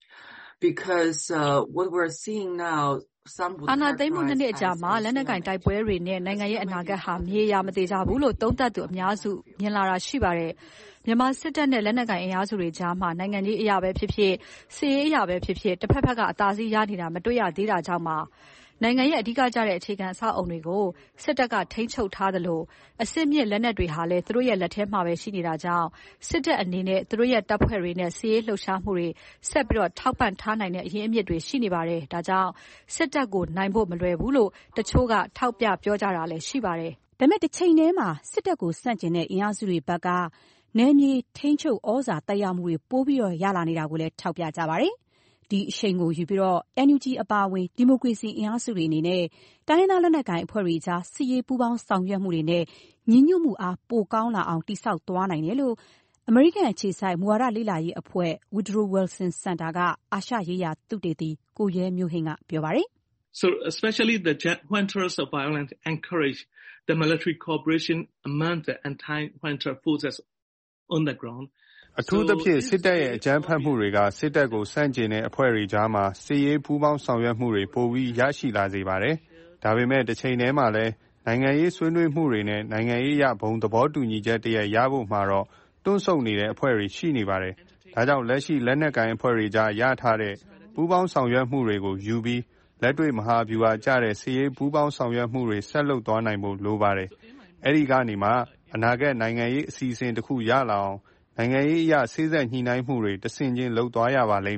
Because uh, what we're seeing now, some would အာဏာသိမ်းမှုနှစ်နှစ်အကြာမှာလက်နက်ကင်တိုက်ပွဲတွေနဲ့နိုင်ငံရဲ့အနာဂတ်ဟာမြေယာမသေးကြဘူးလို့သုံးသပ်သူအများစုမြင်လာတာရှိပါတယ်။မြန်မာစစ်တပ်နဲ့လက်နက်ကိုင်အင်အားစုတွေကြားမှာနိုင်ငံရေးအရာပဲဖြစ်ဖြစ်စစ်ရေးအရာပဲဖြစ်ဖြစ်တစ်ဖက်ဖက်ကအသာစီးရနေတာမတွေ့ရသေးတာကြောင့်ပါနိုင်ငံရဲ့အဓိကကျတဲ့အခြေခံအဆောက်အုံတွေကိုစစ်တပ်ကထိန်းချုပ်ထားသလိုအစစ်မြစ်လက်နက်တွေဟာလည်းသူတို့ရဲ့လက်ထဲမှာပဲရှိနေတာကြောင့်စစ်တပ်အနေနဲ့သူတို့ရဲ့တပ်ဖွဲ့တွေနဲ့စစ်ရေးလှုပ်ရှားမှုတွေဆက်ပြီးတော့ထောက်ပံ့ထားနိုင်တဲ့အရင်းအမြစ်တွေရှိနေပါတယ်။ဒါကြောင့်စစ်တပ်ကိုနိုင်ဖို့မလွယ်ဘူးလို့တချို့ကထောက်ပြပြောကြတာလည်းရှိပါတယ်။ဒါပေမဲ့တစ်ချိန်တည်းမှာစစ်တပ်ကိုစန့်ကျင်တဲ့အင်အားစုတွေဘက်ကနယ်မြေထိန်းချုပ်ဩဇာတက်ရောက်မှုတွေပိုးပြီးတော့ရလာနေတာကိုလည်းထောက်ပြကြပါတယ်။ဒီအရှိန်ကိုယူပြီးတော့ N U G အပါအဝင်ဒီမိုကရေစီအင်အားစုတွေအနေနဲ့တိုင်းရင်းသားလက်နက်ကိုင်အဖွဲ့တွေကြားစစ်ရေးပူးပေါင်းဆောင်ရွက်မှုတွေနဲ့ညီညွတ်မှုအားပိုကောင်းလာအောင်တည်ဆောက်သွားနိုင်တယ်လို့အမေရိကန်အခြေစိုက်မူဝါဒလေ့လာရေးအဖွဲ့ Woodrow Wilson Center ကအာရှရေးရာသုတေသီကိုရဲမျိုးဟိန်းကပြောပါတယ်။ So especially the winters of violence encourage the military cooperation among the anti-winter forces on the ground. အထူးသဖြင့်စစ်တပ်ရဲ့အကြမ်းဖက်မှုတွေကစစ်တပ်ကိုစန့်ကျင်တဲ့အဖွဲ့တွေကြားမှာစစ်ရေးပူးပေါင်းဆောင်ရွက်မှုတွေပိုပြီးရရှိလာစေပါတယ်။ဒါပေမဲ့တစ်ချိန်တည်းမှာလည်းနိုင်ငံရေးဆွေးနွေးမှုတွေနဲ့နိုင်ငံရေးအရဘုံသဘောတူညီချက်တရရဖို့မှာတော့တွန့်ဆုတ်နေတဲ့အဖွဲ့တွေရှိနေပါတယ်။ဒါကြောင့်လက်ရှိလက်နက်ကိုင်အဖွဲ့တွေကြားရထားတဲ့ပူးပေါင်းဆောင်ရွက်မှုတွေကိုယူပြီးလက်တွေ့မဟာဗျူဟာကျတဲ့စစ်ရေးပူးပေါင်းဆောင်ရွက်မှုတွေဆက်လုပ်သွားနိုင်ဖို့လိုပါတယ်။အဲဒီကနေမှအနာဂတ်နိုင်ငံရေးအစီအစဉ်တစ်ခုရလာအောင်နိုင်ငံရေးအရစေ့စပ်ညှိနှိုင်းမှုတွေတဆင့်ချင်းလှုပ်သွားရပါလိမ့်မယ်ဒ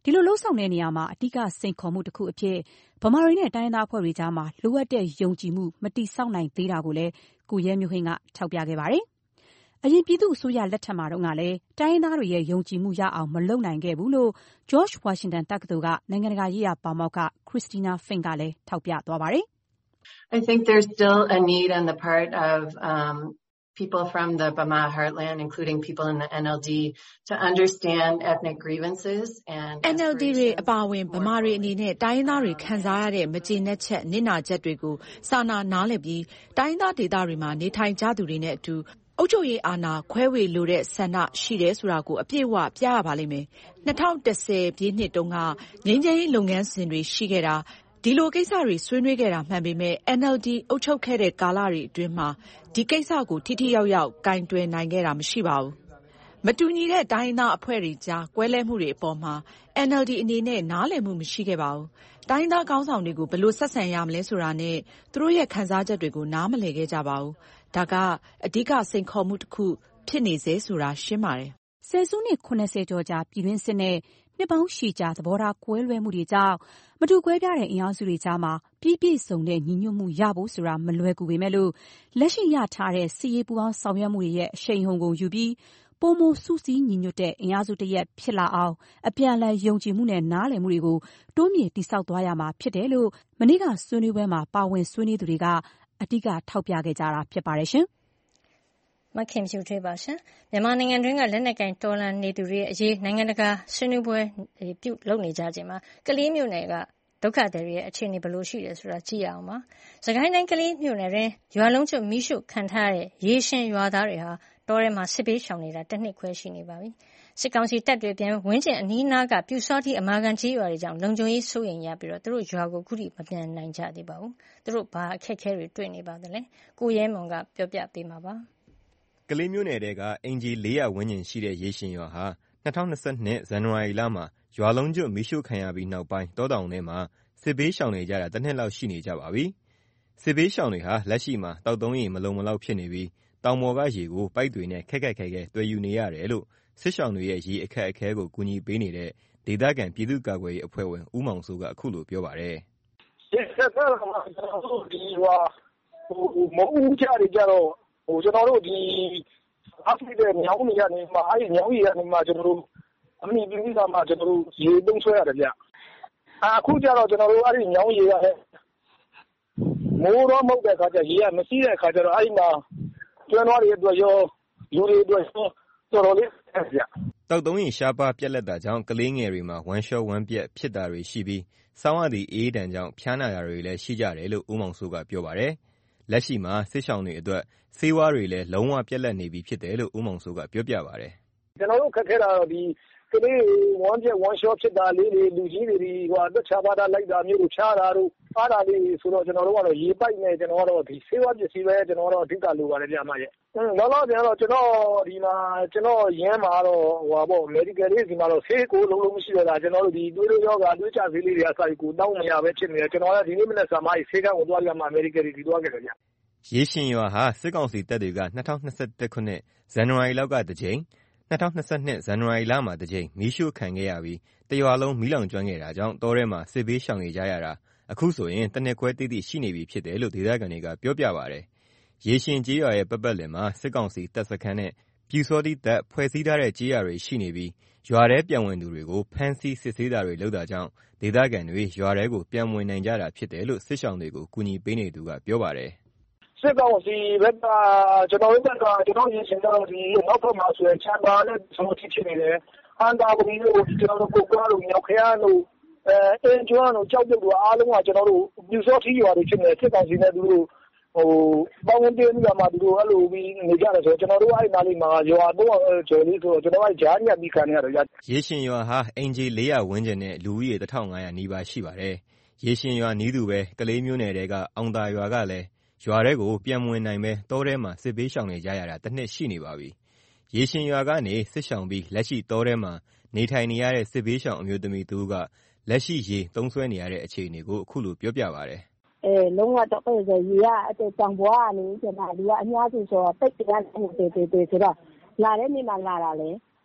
ဒီလိုလှုပ်ဆောင်တဲ့နေရာမှာအဓိကစိန်ခေါ်မှုတစ်ခုအဖြစ်ဗမာတွေနဲ့တိုင်းရင်းသားအဖွဲ့တွေကြားမှာလိုအပ်တဲ့ယုံကြည်မှုမတိဆောက်နိုင်သေးတာကိုလည်းကိုရဲမျိုးဟင်းကထောက်ပြခဲ့ပါတယ်။အရင်ပြည်သူ့အစိုးရလက်ထက်မှာတော့ကလည်းတိုင်းရင်းသားတွေရဲ့ယုံကြည်မှုရအောင်မလုပ်နိုင်ခဲ့ဘူးလို့ George Washington တက္ကသိုလ်ကနိုင်ငံတကာရေးရာပါမောက္ခ Christina Fink ကလည်းထောက်ပြသွားပါတယ်။ I think there's still a need on the part of um, people from the Burma heartland, including people in the N L D, to understand ethnic grievances and N L D တွေအပါအဝင်ဗမာတွေအနေနဲ့တိုင်းရင်းသားတွေခံစားရတဲ့မကျေနပ်ချက်နစ်နာချက်တွေကိုစာနာနားလည်ပြီးတိုင်းသားဒေသတွေမှာနေထိုင်ကြသူတွေနဲ့အတူအုပ်ချုပ်ရေးအာဏာခွဲဝေလိုတဲ့ဆန္ဒရှိတယ်ဆိုတာကိုအပြည့်အဝပြရပါလိမ့်မယ်။၂၀၁၀ပြည့်နှစ်တုန်းကငြိမ်းချမ်းရေးလုပ်ငန်းစဉ်တွေရှိခဲ့တာဒီလိုကိစ္စတွေဆွေးနွေးခဲ့တာမှန်ပေမဲ့ N L D အုပ်ချုပ်ခဲ့တဲ့ကာလတွေအတွင်းမှာဒီကိစ္စကိုထိထိရောက်ရောက်ကင်တွယ်နိုင်ခဲ့တာမရှိပါဘူး။မတူညီတဲ့တိုင်းရင်းသားအဖွဲ့တွေကြားကွဲလဲမှုတွေအပေါ်မှာ N L D အနေနဲ့နားလည်မှုမရှိခဲ့ပါဘူး။တိုင်းသားခေါင်းဆောင်တွေကိုဘယ်လိုဆက်ဆံရမလဲဆိုတာနဲ့သူတို့ရဲ့ခံစားချက်တွေကိုနားမလည်ခဲ့ကြပါဘူး။ဒါကအဓိကစိန်ခေါ်မှုတစ်ခုဖြစ်နေစေဆိုတာရှင်းပါတယ်။ဆယ်စုနှစ်၇၀ကျော်ကြာပြည်တွင်းစစ်နဲ့နှစ်ပေါင်းရှည်ကြာသဘောထားကွဲလွဲမှုတွေကြောင့်မတူကွဲပြားတဲ့အင်အားစုတွေကြားမှာပြည့်ပြည့်စုံတဲ့ညီညွတ်မှုရဖို့ဆိုတာမလွယ်ကူပေမဲ့လို့လက်ရှိရထားတဲ့စီရေးပူးပေါင်းဆောင်ရွက်မှုတွေရဲ့အရှိန်အဟုန်ကိုယူပြီးပိုမိုစုစည်းညီညွတ်တဲ့အင်အားစုတစ်ရပ်ဖြစ်လာအောင်အပြန်အလှန်ယုံကြည်မှုနဲ့နားလည်မှုတွေကိုတိုးမြှင့်တည်ဆောက်သွားရမှာဖြစ်တယ်လို့မနေ့ကဆွေးနွေးပွဲမှာပါဝင်ဆွေးနွေးသူတွေကအဓိကထောက်ပြခဲ့ကြတာဖြစ်ပါတယ်ရှင်မခင်ဖြူထွေးပါရှင်မြန်မာနိုင်ငံတွင်းကလက်နက်ကင်တော်လှန်နေသူတွေရဲ့အရေးနိုင်ငံတကာဆွေးနွေးပွဲပြုလုပ်နေကြချိန်မှာကလေးမျိုးနယ်ကဒုက္ခသည်တွေရဲ့အခြေအနေဘယ်လိုရှိတယ်ဆိုတာကြည့်ရအောင်ပါစကိုင်းတိုင်းကလေးမျိုးနယ်တွင်ရွာလုံးကျွတ်မိရှုခံထားရတဲ့ရေရှင်ရွာသားတွေဟာတောထဲမှာစစ်ပေးရှောင်နေတာတစ်နှစ်ခွဲရှိနေပါပြီစစ်ကောင်စီတပ်တွေပြန်ဝင်းကျင်အနီးနားကပြူစောတိအမာကန်ကြီးရွာတွေကြောင့်လုံခြုံရေးစိုးရိမ်ရပြီးတော့သူတို့ရွာကိုခုထိမပြန်နိုင်ကြသေးပါဘူးသူတို့ဘာအခက်အခဲတွေတွေ့နေပါသလဲကိုရဲမွန်ကပြောပြပေးမှာပါကလေးမျိုးနယ်တဲကအင်ဂျီ၄၀၀ဝန်းကျင်ရှိတဲ့ရေရှင်ရွာဟာ၂၀၂၂ဇန်နဝါရီလမှာရွာလုံးကျွတ်မီးရှို့ခံရပြီးနောက်ပိုင်းတောတောင်ထဲမှာစစ်ဘေးရှောင်နေကြတာတစ်နှစ်လောက်ရှိနေကြပါပြီ။စစ်ဘေးရှောင်တွေဟာလက်ရှိမှာတောက်သုံးရေမလုံမလောက်ဖြစ်နေပြီးတောင်ပေါ်ကရေကိုပိုက်တွေနဲ့ခက်ခက်ခဲခဲတွေ့ယူနေရတယ်လို့စစ်ရှောင်တွေရဲ့ရေအခက်အခဲကိုကူညီပေးနေတဲ့ဒေသခံပြည်သူ့ကာကွယ်ရေးအဖွဲ့ဝင်ဦးမောင်စိုးကအခုလိုပြောပါတယ်။ဒီဆက်ဆက်မှာကျွန်တော်တို့ဒီဟိုမအူးကြတွေကြတော့ဟိုကျွန်တော်တို့ဒီအဖရိကမြောင်းနေရနေမှာအဲ့မြောင်းရနေမှာကျွန်တော်တို့အမိပြည်ပြည်သားမှာကျွန်တော်တို့ရေသုံးဆွဲရတယ်ဗျအခုကျတော့ကျွန်တော်တို့အဲ့ဒီမြောင်းရေရတယ်မိုးတော့မဟုတ်တဲ့ခါကျရေကမရှိတဲ့ခါကျတော့အဲ့ဒီမှာကျွမ်းသွားတွေအတွက်ရောလူတွေအတွက်ရောတော်တော်လေးဆက်ဗျတောက်သုံးရေရှားပါးပြက်လက်တာကြောင့်ကလေးငယ်တွေမှာဝမ်းလျှောဝမ်းပြက်ဖြစ်တာတွေရှိပြီးစောင်းရသည့်အေးဒဏ်ကြောင့်ဖျားနာတာတွေလည်းရှိကြတယ်လို့ဦးမောင်စိုးကပြောပါတယ်လက်ရှိမှာစစ်ရှောင်းတွေအတွက်ဆေးဝါးတွေလည်းလုံးဝပြက်လက်နေပြီဖြစ်တယ်လို့ဦးမောင်စိုးကပြောပြပါတယ်ကျွန်တော်တို့ခက်ခဲတာတော့ဒီကလေးဝမ်းပြက်ဝမ်းလျှောဖြစ်တာလေးတွေလူကြီးတွေဟိုအသက်ချပါတာလိုက်တာမျိုးကိုဖြားတာတို့အားတာလေးဆိုတော့ကျွန်တော်တို့ကတော့ရေပိုက်နေကျွန်တော်ကတော့ဒီဆေးဝါးပစ္စည်းပဲကျွန်တော်ကတော့အဓိကလိုပါတယ်ဗျာမရဲ့လောလောဆယ်တော့ကျွန်တော်ဒီမှာကျွန်တော်ရင်းမှာတော့ဟိုပါပေါ့ medical လေးဒီမှာတော့ဆေးကိုလုံးလုံးမရှိတော့တာကျွန်တော်တို့ဒီတွေးလို့ယောဂတွေးချဆေးလေးတွေအစာကိုတောင်းမရပဲဖြစ်နေတယ်ကျွန်တော်ကဒီနေ့မနေ့စာမကြီးဆေးကန်းကိုသွားရမှာ medical တွေဒီသွားခဲ့တယ်ဗျာရေရှင်ရွာဟာစစ်ကောင်စီတပ်တွေက၂၀၂၁ခုနှစ်ဇန်နဝါရီလောက်ကတစ်ကြိမ်၂၀၂၂ဇန်နဝါရီလမှာတစ်ကြိမ်မီးရှို့ခံခဲ့ရပြီးတရွာလုံးမီးလောင်ကျွမ်းခဲ့တာကြောင့်တောထဲမှာစစ်ဘေးရှောင်နေကြရတာအခုဆိုရင်တစ်နှစ်ခွဲတိတိရှိနေပြီဖြစ်တယ်လို့ဒေသခံတွေကပြောပြပါတယ်။ရေရှင်ကျေးရွာရဲ့ပတ်ပတ်လည်မှာစစ်ကောင်စီတပ်စခန်းနဲ့ပြူစောတိတပ်ဖွဲ့စည်းထားတဲ့ကျေးရွာတွေရှိနေပြီးရွာထဲပြန်ဝင်သူတွေကိုဖမ်းဆီးစစ်ဆေးတာတွေလုပ်တာကြောင့်ဒေသခံတွေရွာထဲကိုပြန်ဝင်နိုင်ကြတာဖြစ်တယ်လို့စစ်ရှောင်တွေကိုကူညီပေးနေသူကပြောပါတယ်။စစ်ကောင်စီဘက်ကကျွန်တော်တို့ဘက်ကကျွန်တော်ရင်းစင်တော့ဒီနောက်ဖက်မှာဆိုရင်ချမ်းသာနဲ့ဆုံးဖြတ်ဖြစ်နေတယ်။အန်တာဘူးလို့ကျွန်တော်တို့ကိုကွာလို့မြောက်ခရလို့အဲအင်ဂျွန်တို့ကြောက်ပြုတ်တို့အားလုံးကကျွန်တော်တို့ပြူစောထီရွာတွေဖြစ်နေစစ်ကောင်စီနဲ့သူတို့ဟိုပေါင်းတင်းပြီးမှသူတို့အဲ့လိုပြီးနေကြတယ်ဆိုကျွန်တော်တို့အဲ့နားလေးမှာရွာတော့ကျော်လေးဆိုကျွန်တော်ကဂျားညက်ပြီးခံရတော့ရေရှင်ရွာဟာအင်ဂျီ၄၀၀ဝန်းကျင်နဲ့လူဦးရေတစ်ထောင်ငါးရာနီးပါးရှိပါတယ်။ရေရှင်ရွာနီးသူပဲကလေးမျိုးနယ်တဲကအောင်သာရွာကလည်းရွာထဲကိုပြန်ဝင်နိုင်ပဲတောထဲမှာစစ်ပေးရှောင်နေကြရတာတစ်နှစ်ရှိနေပါပြီ။ရေရှင်ရွာကနေစစ်ရှောင်ပြီးလက်ရှိတောထဲမှာနေထိုင်နေရတဲ့စစ်ပေးရှောင်အမျိုးသမီးသူကလက်ရှိရေသုံးဆွဲနေရတဲ့အခြေအနေကိုအခုလိုပြောပြပါတယ်။အဲလုံးဝတော့အဲ့ဒါရေကအတဲ့တောင်ပေါ်ကနေကျန်တာဒီကအများစုဆိုတော့တိတ်တကယ်ဟိုတေတေတေဆိုတော့လာတဲ့နေ့မှာလာတာလေ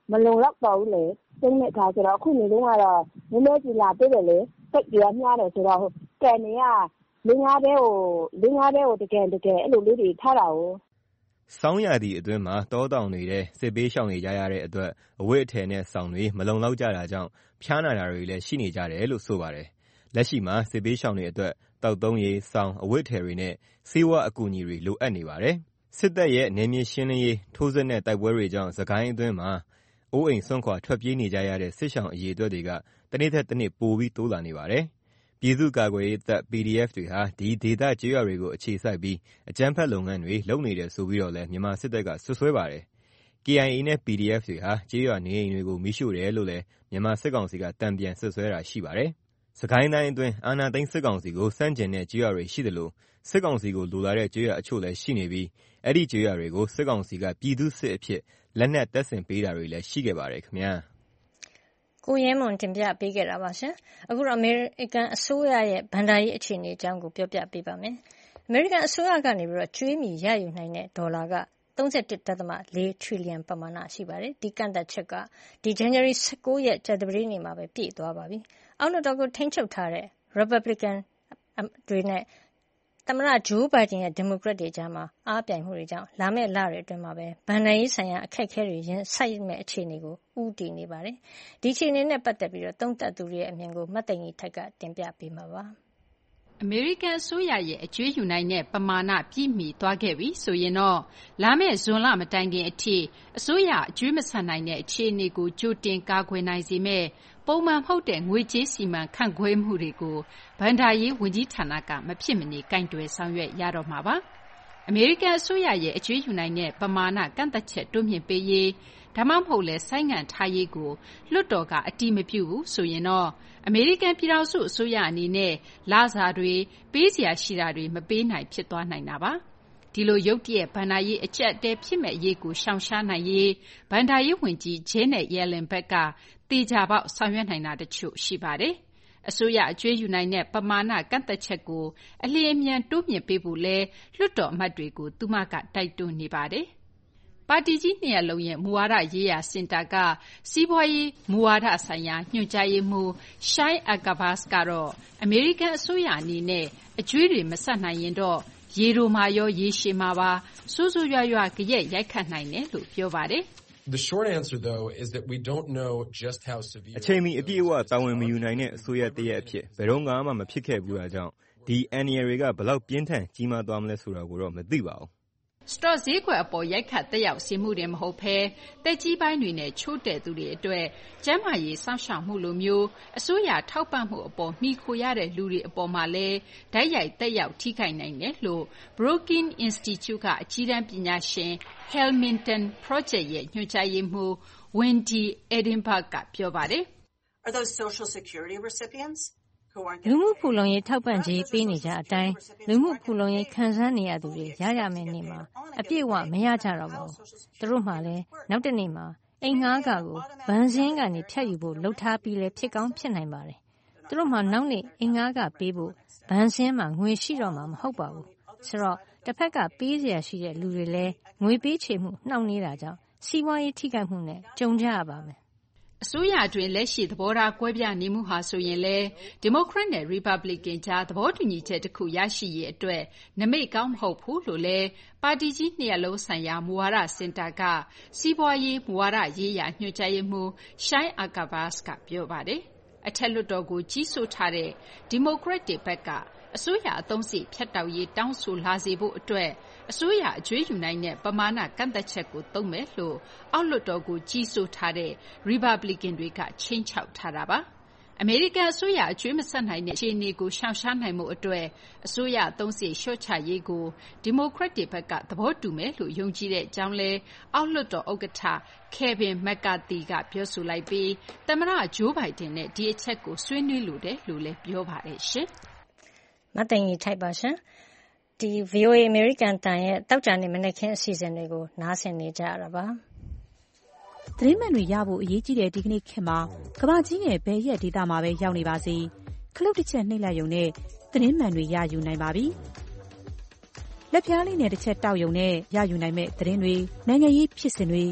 မလုံလောက်တော့ဘူးလေစိတ်နဲ့ခါဆိုတော့အခုနေတော့ကတော့နည်းနည်းကြည်လာပြည့်တယ်လေစိတ်ကြီးများတယ်ဆိုတော့ကန်နေရလင်းကားတဲ့ကိုလင်းကားတဲ့ကိုတကယ်တကယ်အဲ့လိုလေးတွေထားတာကိုဆောင်းရာသီအတွင်းမှာတောတောင်တွေထဲစစ်ပေးရှောင်နေကြရတဲ့အတွက်အဝတ်အထည်နဲ့စောင်တွေမလုံလောက်ကြတာကြောင့်ဖျားနာတာတွေလည်းရှိနေကြတယ်လို့ဆိုပါတယ်။လက်ရှိမှာစစ်ပေးရှောင်တွေအတွက်တောက်သုံးရေ၊စောင်၊အဝတ်အထည်တွေနဲ့ဆေးဝါးအကူအညီတွေလိုအပ်နေပါတယ်။စစ်တပ်ရဲ့နယ်မြေရှင်းလင်းရေးထိုးစစ်နဲ့တိုက်ပွဲတွေကြောင့်စစ်ကိုင်းအတွင်းမှာအိုးအိမ်စွန့်ခွာထွက်ပြေးနေကြရတဲ့စစ်ရှောင်အရေအတွက်တွေကတနေ့ထက်တနေ့ပိုပြီးတိုးလာနေပါတယ်။ပြည်သူ့ကာကွယ်ရေးတပ် ပီဒီအက်ဖ် တွေဟာဒီဒေသကျေးရွာတွေကိုအခြေစိုက်ပြီးအကြမ်းဖက်လုပ်ငန်းတွေလုပ်နေတယ်ဆိုပြီးတော့လည်းမြန်မာစစ်တပ်ကစွပ်စွဲပါတယ်။ ကေအိုင်အေ နဲ့ ပီဒီအက်ဖ် တွေဟာကျေးရွာနေအိမ်တွေကိုမီးရှို့တယ်လို့လည်းမြန်မာစစ်ကောင်စီကတန်ပြန်စွပ်စွဲတာရှိပါတယ်။စစ်ကိုင်းတိုင်းအတွင်းအာဏာသိမ်းစစ်ကောင်စီကိုဆန့်ကျင်တဲ့ကျေးရွာတွေရှိသလိုစစ်ကောင်စီကိုလိုလားတဲ့ကျေးရွာအချို့လည်းရှိနေပြီးအဲ့ဒီကျေးရွာတွေကိုစစ်ကောင်စီကပြည်သူ့စစ်အဖြစ်လက်နက်တပ်ဆင်ပေးတာတွေလည်းရှိခဲ့ပါတယ်ခင်ဗျာ။ကိုရဲမွန်တင်ပြပေးခဲ့တာပါရှင်။အခုတော့အမေရိကန်အစိုးရရဲ့ဘဏ္ဍာရေးအခြေအနေအကြောင်းကိုပြောပြပေးပါမယ်။အမေရိကန်အစိုးရကနေပြီးတော့ကျွေးမြီရယူနိုင်တဲ့ဒေါ်လာကသုံး၁၁ ဒသမ ၄ ထရီလီယံပမာဏရှိပါတယ်။ဒီကန့်သတ်ချက်ကဒီ ဇန်နဝါရီ ၁၉ ရက်ကြာသပတေးနေ့မှာပဲပြည့်သွားပါပြီ။အောက်လွှတ်တော်ကိုထိန်းချုပ်ထားတဲ့ Republican တွေနဲ့သမ္မတဂျိုးဘိုင်ဒန်ရဲ့ဒီမိုကရက်တွေကြားမှာအားပြိုင်မှုတွေကြောင့်လာမယ့်လတွေအတွင်းမှာပဲဘဏ္ဍာရေးဆိုင်ရာအခက်အခဲတွေရင်ဆိုင်မဲ့အခြေအနေကိုဦးတည်နေပါတယ်။ဒီအခြေအနေနဲ့ပတ်သက်ပြီးတော့သုံးသပ်သူတွေရဲ့အမြင်ကိုမသိင်ကြီးထိုက်ကတင်ပြပေးမှာပါ။အမေရိကန်အစိုးရရဲ့အကျွေးယူနိုင်တဲ့ပမာဏပြည့်မီသွားခဲ့ပြီဆိုရင်တော့လာမယ့်ဇွန်လမတိုင်ခင်အထိအစိုးရအကျွေးမဆန်နိုင်တဲ့အခြေအနေကိုကြိုတင်ကာကွယ်နိုင်စေမဲ့ပုံမှန်မဟုတ်တဲ့ငွေကြေးစီမံခန့်ခွဲမှုတွေကိုဘဏ္ဍာရေးဝန်ကြီးဌာနကမဖြစ်မနေကိုင်တွယ်ဆောင်ရွက်ရတော့မှာပါ။အမေရိကန်အစိုးရရဲ့အကျွေးယူနိုင်တဲ့ပမာဏကန့်သတ်ချက်တိုးမြှင့်ပေးရေးဒါမှမဟုတ်လဲဆိုင်းငံ့ထားရေးကိုလွှတ်တော်ကအတည်မပြုဘူးဆိုရင်တော့အမေရိကန်ပြည်ထောင်စုအစိုးရအနေနဲ့လစာတွေပေးစရာရှိတာတွေမပေးနိုင်ဖြစ်သွားနိုင်တာပါ။ဒီလိုရုတ်တရက်ဘဏ္ဍာရေးအကျပ်အတဲဖြစ်မဲ့ရေးကိုရှောင်ရှားနိုင်ရေးဘဏ္ဍာရေးဝန်ကြီးဂျဲnetယဲလန်ဘက်ကတေချာပေါက်ဆောင်ရွက်နိုင်တာတချို့ရှိပါတယ်။အစိုးရအကျွေးယူနိုင်တဲ့ပမာဏကန့်သတ်ချက်ကိုအလျင်အမြန်တိုးမြှင့်ပေးဖို့လဲလွှတ်တော်အမတ်တွေကိုသူမကတိုက်တွန်းနေပါတယ်။ပါတီကြီးနှစ်ရပ်လုံးရဲ့မူဝါဒရေးရာစင်တာကစီးပွားရေးမူဝါဒဆိုင်ရာညွှန်ကြားရေးမှူး Shai Akavas ကတော့အမေရိကန်အစိုးရအနေနဲ့အကျွေးတွေမဆပ်နိုင်ရင်တော့ရေတိုမှာရောရေရှည်မှာပါဆိုးဆိုးရွားရွားဂယက်ရိုက်ခတ်နိုင်တယ်လို့ပြောပါတယ်။ The short answer, though, is that we don't know just how severe. အချိန်မီအပြည့်အဝတာဝန်မယူနိုင်တဲ့အစိုးရတရက်အဖြစ်ဘယ်တော့မှမဖြစ်ခဲ့ဘူးတာကြောင့်ဒီအန်ဒီရတွေကဘလောက်ပြင်းထန်ကြီးမားသွားမလဲဆိုတာကိုတော့မသိပါဘူး။စတော့ဈေးကွက်အပေါ်ရိုက်ခတ်တက်ရောက်စေမှုတွေမဟုတ်ဘဲတက်ကြီးပိုင်းတွေနဲ့ချိုးတဲ့သူတွေအတွက်ကျန်းမာရေးစောင့်ရှောက်မှုလိုမျိုးအစိုးရထောက်ပံ့မှုအပေါ်မှီခိုရတဲ့လူတွေအပေါ်မှာလည်းဓာတ်ရိုက်တက်ရောက်ထိခိုက်နိုင်တယ်လို့ Brookings Institute ကအကြီးတန်းပညာရှင် Helminton Project ရဲ့ညွှန်ကြားရေးမှူး Wendy Edinburgh ကပြောပါတယ်။ Are those social security recipients? လူမှုဖူလုံရေးထောက်ပံ့ကြေးပေးနေကြအတိုင်းလူမှုဖူလုံရေးခံစားနေရသူတွေရရမယ့်နေ့မှာအပြည့်အဝမရကြတော့ပါဘူး။သူတို့မှလည်းနောက်တစ်နေ့မှာအိမ်ငှားကားကိုဗန်စင်းကနေဖြတ်ယူဖို့လှုပ်ထားပြီးလဲဖြစ်ကောင်းဖြစ်နိုင်ပါတယ်။သူတို့မှနောက်နေ့အိမ်ငှားကားပေးဖို့ဗန်စင်းမှာငွေရှိတော့မှာမဟုတ်ပါဘူး။ဆိုတော့တစ်ဖက်ကပေးစရာရှိတဲ့လူတွေလည်းငွေပေးချေမှုနှောင့်နှေးတာကြောင့်စီးပွားရေးထိခိုက်မှုနဲ့ကြုံကြရပါမယ်။အစိုးရအတွင်းလက်ရှိသဘောထားကွဲပြားနေမှုဟာဆိုရင်လည်းဒီမိုကရက်နဲ့ရီပတ်ဘလစ်ကန်ကြားသဘောတူညီချက်တစ်ခုရရှိရေးအတွက်နမိတ်ကောင်းမဟုတ်ဘူးလို့လည်းပါတီကြီးနှစ်ရပ်လုံးဆိုင်ရာမူဝါဒစင်တာကစီးပွားရေးမူဝါဒရေးရာညွှန်ကြားရေးမှူး Shai Akavas ကပြောပါတယ်။အထက်လွှတ်တော်ကိုကြီးစိုးထားတဲ့ဒီမိုကရက်တွေဘက်ကအစိုးရအသုံးစရိတ်ဖြတ်တောက်ရေးတောင်းဆိုလာစေဖို့အတွက်အစိုးရအကျွေးယူနိုင်တဲ့ပမာဏကန့်သတ်ချက်ကိုသုံးမယ်လို့အောက်လွှတ်တော်ကိုကြီးစိုးထားတဲ့ရီပတ်ဘလစ်ကန်တွေကခြိမ်းခြောက်ထားတာပါ။အမေရိကန်အစိုးရအကျွေးမဆပ်နိုင်တဲ့အခြေအနေကိုရှောင်ရှားနိုင်မှုအတွက်အစိုးရအသုံးစရိတ်လျှော့ချရေးကိုဒီမိုကရက်တွေဘက်ကသဘောတူမယ်လို့ယုံကြည်တဲ့အကြောင်းလဲအောက်လွှတ်တော်ဥက္ကဋ္ဌ Kevin McCarthy ကပြောဆိုလိုက်ပြီးသမ္မတဂျိုးဘိုင်ဒန်နဲ့ဒီအချက်ကိုဆွေးနွေးလိုတယ်လို့လည်းပြောပါတယ်ရှင်။မသိင်ကြီးထိုက်ပါရှင်။ဒီ ဗွီအိုအေ အမေရိကန်တန်ရဲ့တောက်ကြနေမနေ့ခင်းအစီအစဉ်တွေကိုနားဆင်နေကြရတာပါ။သတင်းမှန်တွေရဖို့အရေးကြီးတဲ့ဒီကနေ့ခေတ်မှာကမ္ဘာကြီးရဲ့ဘယ်ရက်ဒေသမှာပဲရောက်နေပါစေခလုတ်တစ်ချက်နှိပ်လိုက်ရုံနဲ့သတင်းမှန်တွေရယူနိုင်ပါပြီ။လက်ပြားလေးနဲ့တစ်ချက်တောက်ရုံနဲ့ရယူနိုင်မဲ့သတင်းတွေနိုင်ငံရေးဖြစ်စဉ်တွေ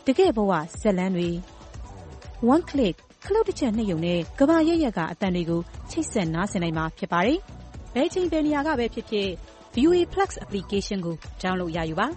တကယ့်ဘဝဇာတ်လမ်းတွေ One Click ခလုတ်တစ်ချက်နှိပ်ရုံနဲ့ကမ္ဘာရဲ့ရက်ကအသံတွေကိုချိတ်ဆက်နားဆင်နိုင်မှာဖြစ်ပါတယ်။ဘယ်ချိန်ဘယ်နေရာကပဲဖြစ်ဖြစ် ဗီအိုအေ Plus application ကို download ရယူပါ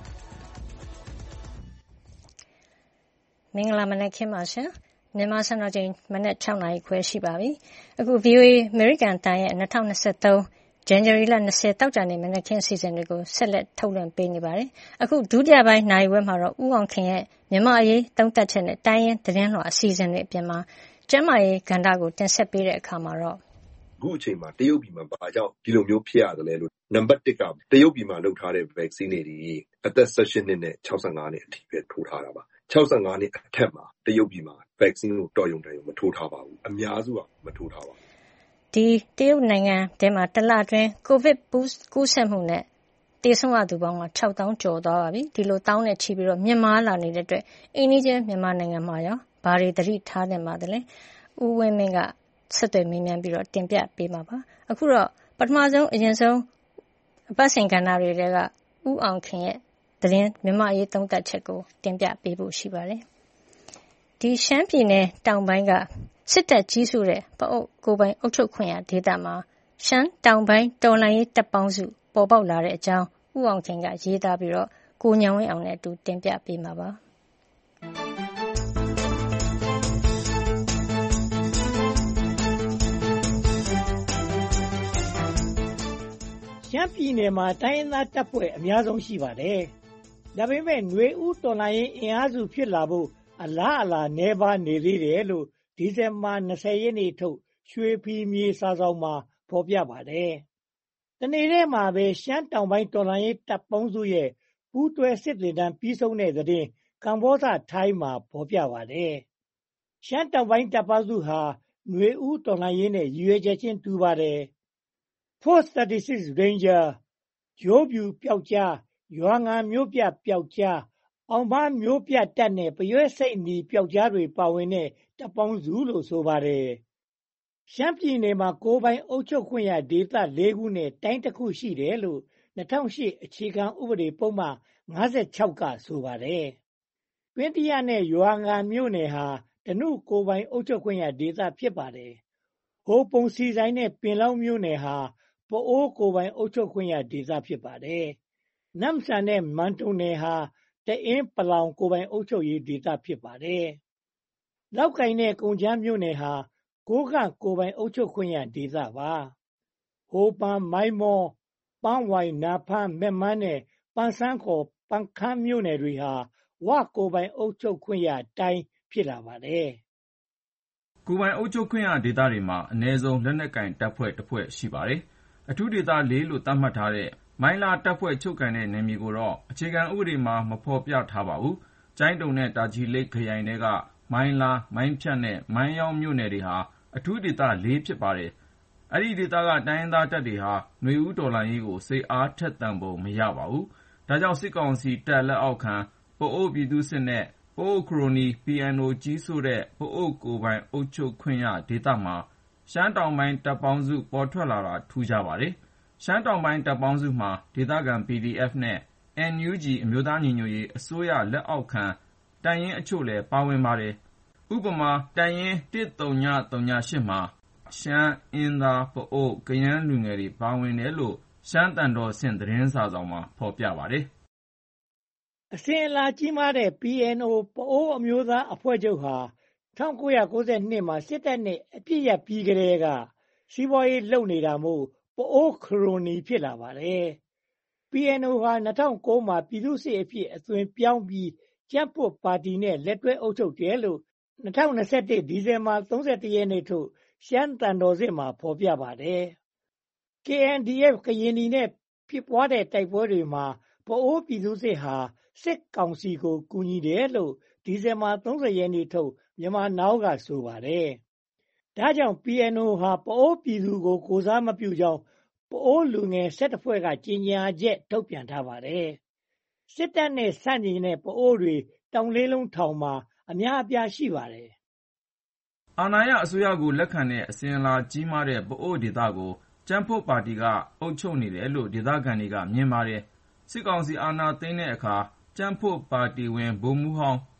မင်္ဂလာမနက်ခင်းပါရှင်။မြန်မာစံတော်ချိန်မနက်၆နာရီခွဲရှိပါပြီ။အခု ဗီအိုအေ American တန်ရဲ့၂၀၂၃ ဇန်နဝါရီလ၂၀တောက်ကြနေ့မနက်ခင်းအစီအစဉ်တွေကိုဆက်လက်ထုတ်လွှင့်ပေးနေပါတယ်။အခုဒုတိယပိုင်းနိုင်ဝဲမှာတော့ဦးအောင်ခင်ရဲ့မြန်မာအရေးသုံးသပ်ချက်နဲ့တိုင်းရင်းသတင်းလွှာအစီအစဉ်တွေအပြင်မှာကျန်းမာရေးကဏ္ဍကိုတင်ဆက်ပေးတဲ့အခါမှာတော့အခုအချိန်မှာတရုတ်ပြည်မှာဘာကြောင့်ဒီလိုမျိုးဖြစ်ရတယ်လဲလို့နံပါတ်တစ်ကတရုတ်ပြည်မှာလုပ်ထားတဲ့ vaccine တွေအသက်၁၈နှစ်နဲ့၆၅နှစ်အထိပဲထိုးထားတာပါ၆၅နှစ်အထက်မှာတရုတ်ပြည်မှာ vaccine ကိုတော်ရုံတန်ရုံမထိုးထားပါဘူးအများစုကမထိုးထားပါဘူးဒီတရုတ်နိုင်ငံထဲမှာတလအတွင်းကိုဗစ်ကူးစက်မှုနဲ့သေဆုံးရသူပေါင်းက၆သောင်းကျော်သွားပါပြီဒီလိုတောင်းနဲ့ချီပြီးတော့မြန်မာလာနေတဲ့အတွက်အိန္ဒိယမြန်မာနိုင်ငံမှာရောဘာတွေသတိထားနေပါသလဲဦးဝင်းမင်းကဆက်သွယ်မေးမြန်းပြီးတော့တင်ပြပေးမှာပါအခုတော့ပထမဆုံးအရင်ဆုံးအပတ်စဉ်ကဏ္ဍတွေကဦးအောင်ခင်ရဲ့သတင်းမြန်မာအရေးသုံးသပ်ချက်ကိုတင်ပြပေးဖို့ရှိပါတယ်ဒီရှမ်းပြည်နယ်တောင်ပိုင်းကစစ်တပ်ကြီးစုတဲ့ပအုပ်ကိုပိုင်အုပ်ချုပ်ခွင့်ရဒေသမှာရှမ်းတောင်ပိုင်းတော်လှန်ရေးတပ်ပေါင်းစုပေါ်ပေါက်လာတဲ့အကြောင်းဦးအောင်ခင်ကရေးသားပြီးတော့ကိုညောင်ဝင်းအောင်နဲ့အတူတင်ပြပေးမှာပါရှမ်းပြည်နယ်မှာတိုင်းရင်းသားတပ်ဖွဲ့အများဆုံးရှိပါတယ်။ဒါပေမဲ့ຫນွေဦးတော်လှန်ရေးအင်အားစုဖြစ်လာဖို့အလားအလာနည်းပါးနေသေးတယ်လို့ဒီဇင်ဘာ၂၀ရက်နေ့ထုတ်ရွှေဖီမြေစာစောင်မှာဖော်ပြပါတယ်။တနေ့တည်းမှာပဲရှမ်းတောင်ပိုင်းတော်လှန်ရေးတပ်ပေါင်းစုရဲ့ပူးတွဲစစ်သင်တန်းပြီးဆုံးတဲ့သတင်းကမ္ဘောဇထိုင်းမှာဖော်ပြပါတယ်။ရှမ်းတောင်ပိုင်းတပ်ပေါင်းစုဟာຫນွေဦးတော်လှန်ရေးနဲ့ရည်ရွယ်ချက်ချင်းတူပါတယ်။ Force thirty-six Ranger ရိုးပြူပျောက်ကြားရွာငံမျိုးပြပျောက်ကြားအောင်မမျိုးပြတပ်နဲ့ပရွဲစိတ်နီပျောက်ကြားတွေပါဝင်တဲ့တပ်ပေါင်းစုလို့ဆိုပါတယ်။ရှမ်းပြည်နယ်မှာကိုယ်ပိုင်အုပ်ချုပ်ခွင့်ရဒေသလေးခုနဲ့တိုင်းတစ်ခုရှိတယ်လို့၂၀၀၈အခြေခံဥပဒေပုဒ်မ၅၆ကဆိုပါတယ်။တွင်းတရနဲ့ရွာငံမြို့နယ်ဟာဓနုကိုယ်ပိုင်အုပ်ချုပ်ခွင့်ရဒေသဖြစ်ပါတယ်။ဟိုပုံစီဆိုင်နဲ့ပင်လောင်းမြို့နယ်ဟာပအိုးကိုယ်ပိုင်အုပ်ချုပ်ခွင့်ရဒေသဖြစ်ပါတယ်။နမ်ဆန်နဲ့မန်တုံနယ်ဟာတအင်းပလောင်ကိုယ်ပိုင်အုပ်ချုပ်ရေးဒေသဖြစ်ပါတယ်။လောက်ကိုင်နဲ့ကုံချမ်းမြို့နယ်ဟာကိုးကန့်ကိုယ်ပိုင်အုပ်ချုပ်ခွင့်ရဒေသပါ။ဟိုပန်မိုင်းမောပန်းဝိုင်နာဖန်းမဲ့မန်းနဲ့ပန်းဆန်းခေါ်ပန်းခမ်းမြို့နယ်တွေဟာဝကိုယ်ပိုင်အုပ်ချုပ်ခွင့်ရတိုင်းဖြစ်လာပါတယ်။ကိုယ်ပိုင်အုပ်ချုပ်ခွင့်ရဒေသတွေမှာအနည်းဆုံးလက်နက်ကိုင်တပ်ဖွဲ့တစ်ဖွဲ့ရှိပါတယ်။အထူးဒေသလေးလို့သတ်မှတ်ထားတဲ့မိုင်းလာတပ်ဖွဲ့ချုပ်ကိုင်တဲ့နယ်မြေကိုတော့အခြေခံဥပဒေမှာမဖော်ပြထားပါဘူး။ကျိုင်းတုံနဲ့တာချီလိတ်ခရိုင်တွေကမိုင်းလာမိုင်းဖြတ်နဲ့မိုင်းယောင်းမြို့နယ်တွေဟာအထူးဒေသလေးဖြစ်ပါတယ်။အဲဒီဒေသကတိုင်းရင်းသားတပ်တွေဟာຫນွေဦးတော်လှန်ရေးကိုစိတ်အားထက်သန်ပုံမရပါဘူး။ဒါကြောင့်စစ်ကောင်စီတပ်လက်အောက်ခံပအိုးပြည်သူ့စစ်နဲ့ပအိုးခရိုနီ ပီ အန် အို ကြီးစိုးတဲ့ပအိုးကိုယ်ပိုင်အုပ်ချုပ်ခွင့်ရဒေသမှာရှမ်းတောင်ပိုင်းတပ်ပေါင်းစုပေါ်ထွက်လာတာထူးခြားပါတယ်။ရှမ်းတောင်ပိုင်းတပ်ပေါင်းစုမှာဒေသခံ ပီ ဒီ အက်ဖ် နဲ့ အန် ယူ ဂျီ အမျိုးသားညီညွတ်ရေးအစိုးရလက်အောက်ခံတပ်ရင်းအချို့လည်းပါဝင်ပါတယ်။ဥပမာတပ်ရင်း၁၀၀၈မှာရှမ်း၊အင်းသား၊ပအို့ဝ်၊ကယန်းလူငယ်တွေပါဝင်တယ်လို့ရှမ်းသံတော်ဆင့်သတင်းစာစောင်မှာဖော်ပြပါတယ်။အစဉ်အလာကြီးမားတဲ့ ပီ အန် အို ပအို့ဝ်အမျိုးသားအဖွဲ့ချုပ်ဟာ၁၉၉၂မှာစစ်တပ်နဲ့အပြစ်ရပ်ပြီးကတည်းကစီးပွားရေးလုပ်နေတာမို့ပအိုးခရိုနီဖြစ်လာပါတယ်။ ပီ အန် အို ဟာ၂၀၀၉မှာပြည်သူ့စစ်အဖြစ်အသွင်ပြောင်းပြီးကြံ့ဖွံ့ပါတီနဲ့လက်တွဲအုပ်ချုပ်တယ်လို့၂၀၂၁ဒီဇင်ဘာ၃၁ရက်နေ့ထုတ်ရှမ်းသံတော်ဆင့်မှာဖော်ပြပါတယ်။ ကေ အန် ဒီ အက်ဖ် ကရင်နီနဲ့ဖြစ်ပွားတဲ့တိုက်ပွဲတွေမှာပအိုးပြည်သူ့စစ်ဟာစစ်ကောင်စီကိုကူညီတယ်လို့ဒီဇင်ဘာ၃၀ရက်နေ့ထုတ်မြန်မာနောက်ကဆိုပါတယ်။ဒါကြောင့် ပီ အန် အို ဟာပအိုးပြည်သူကိုကိုယ်စားမပြုကြောင်းပအိုးလူငယ်၁၁ဖွဲ့ကကြေညာချက်ထုတ်ပြန်ထားပါတယ်။စစ်တပ်နဲ့ဆန့်ကျင်တဲ့ပအိုးတွေတောင်လေးလုံးထောင်မှာအများအပြားရှိပါတယ်။အာဏာရအစိုးရကိုလက်ခံတဲ့အစဉ်အလာကြီးမားတဲ့ပအို့ဒေသကိုကြံ့ဖွံ့ပါတီကအုပ်ချုပ်နေတယ်လို့ဒေသခံတွေကမြင်ပါတယ်။စစ်ကောင်စီအာဏာသိမ်းတဲ့အခါကြံ့ဖွံ့ပါတီဝင်ဗိုလ်မှူးဟောင်း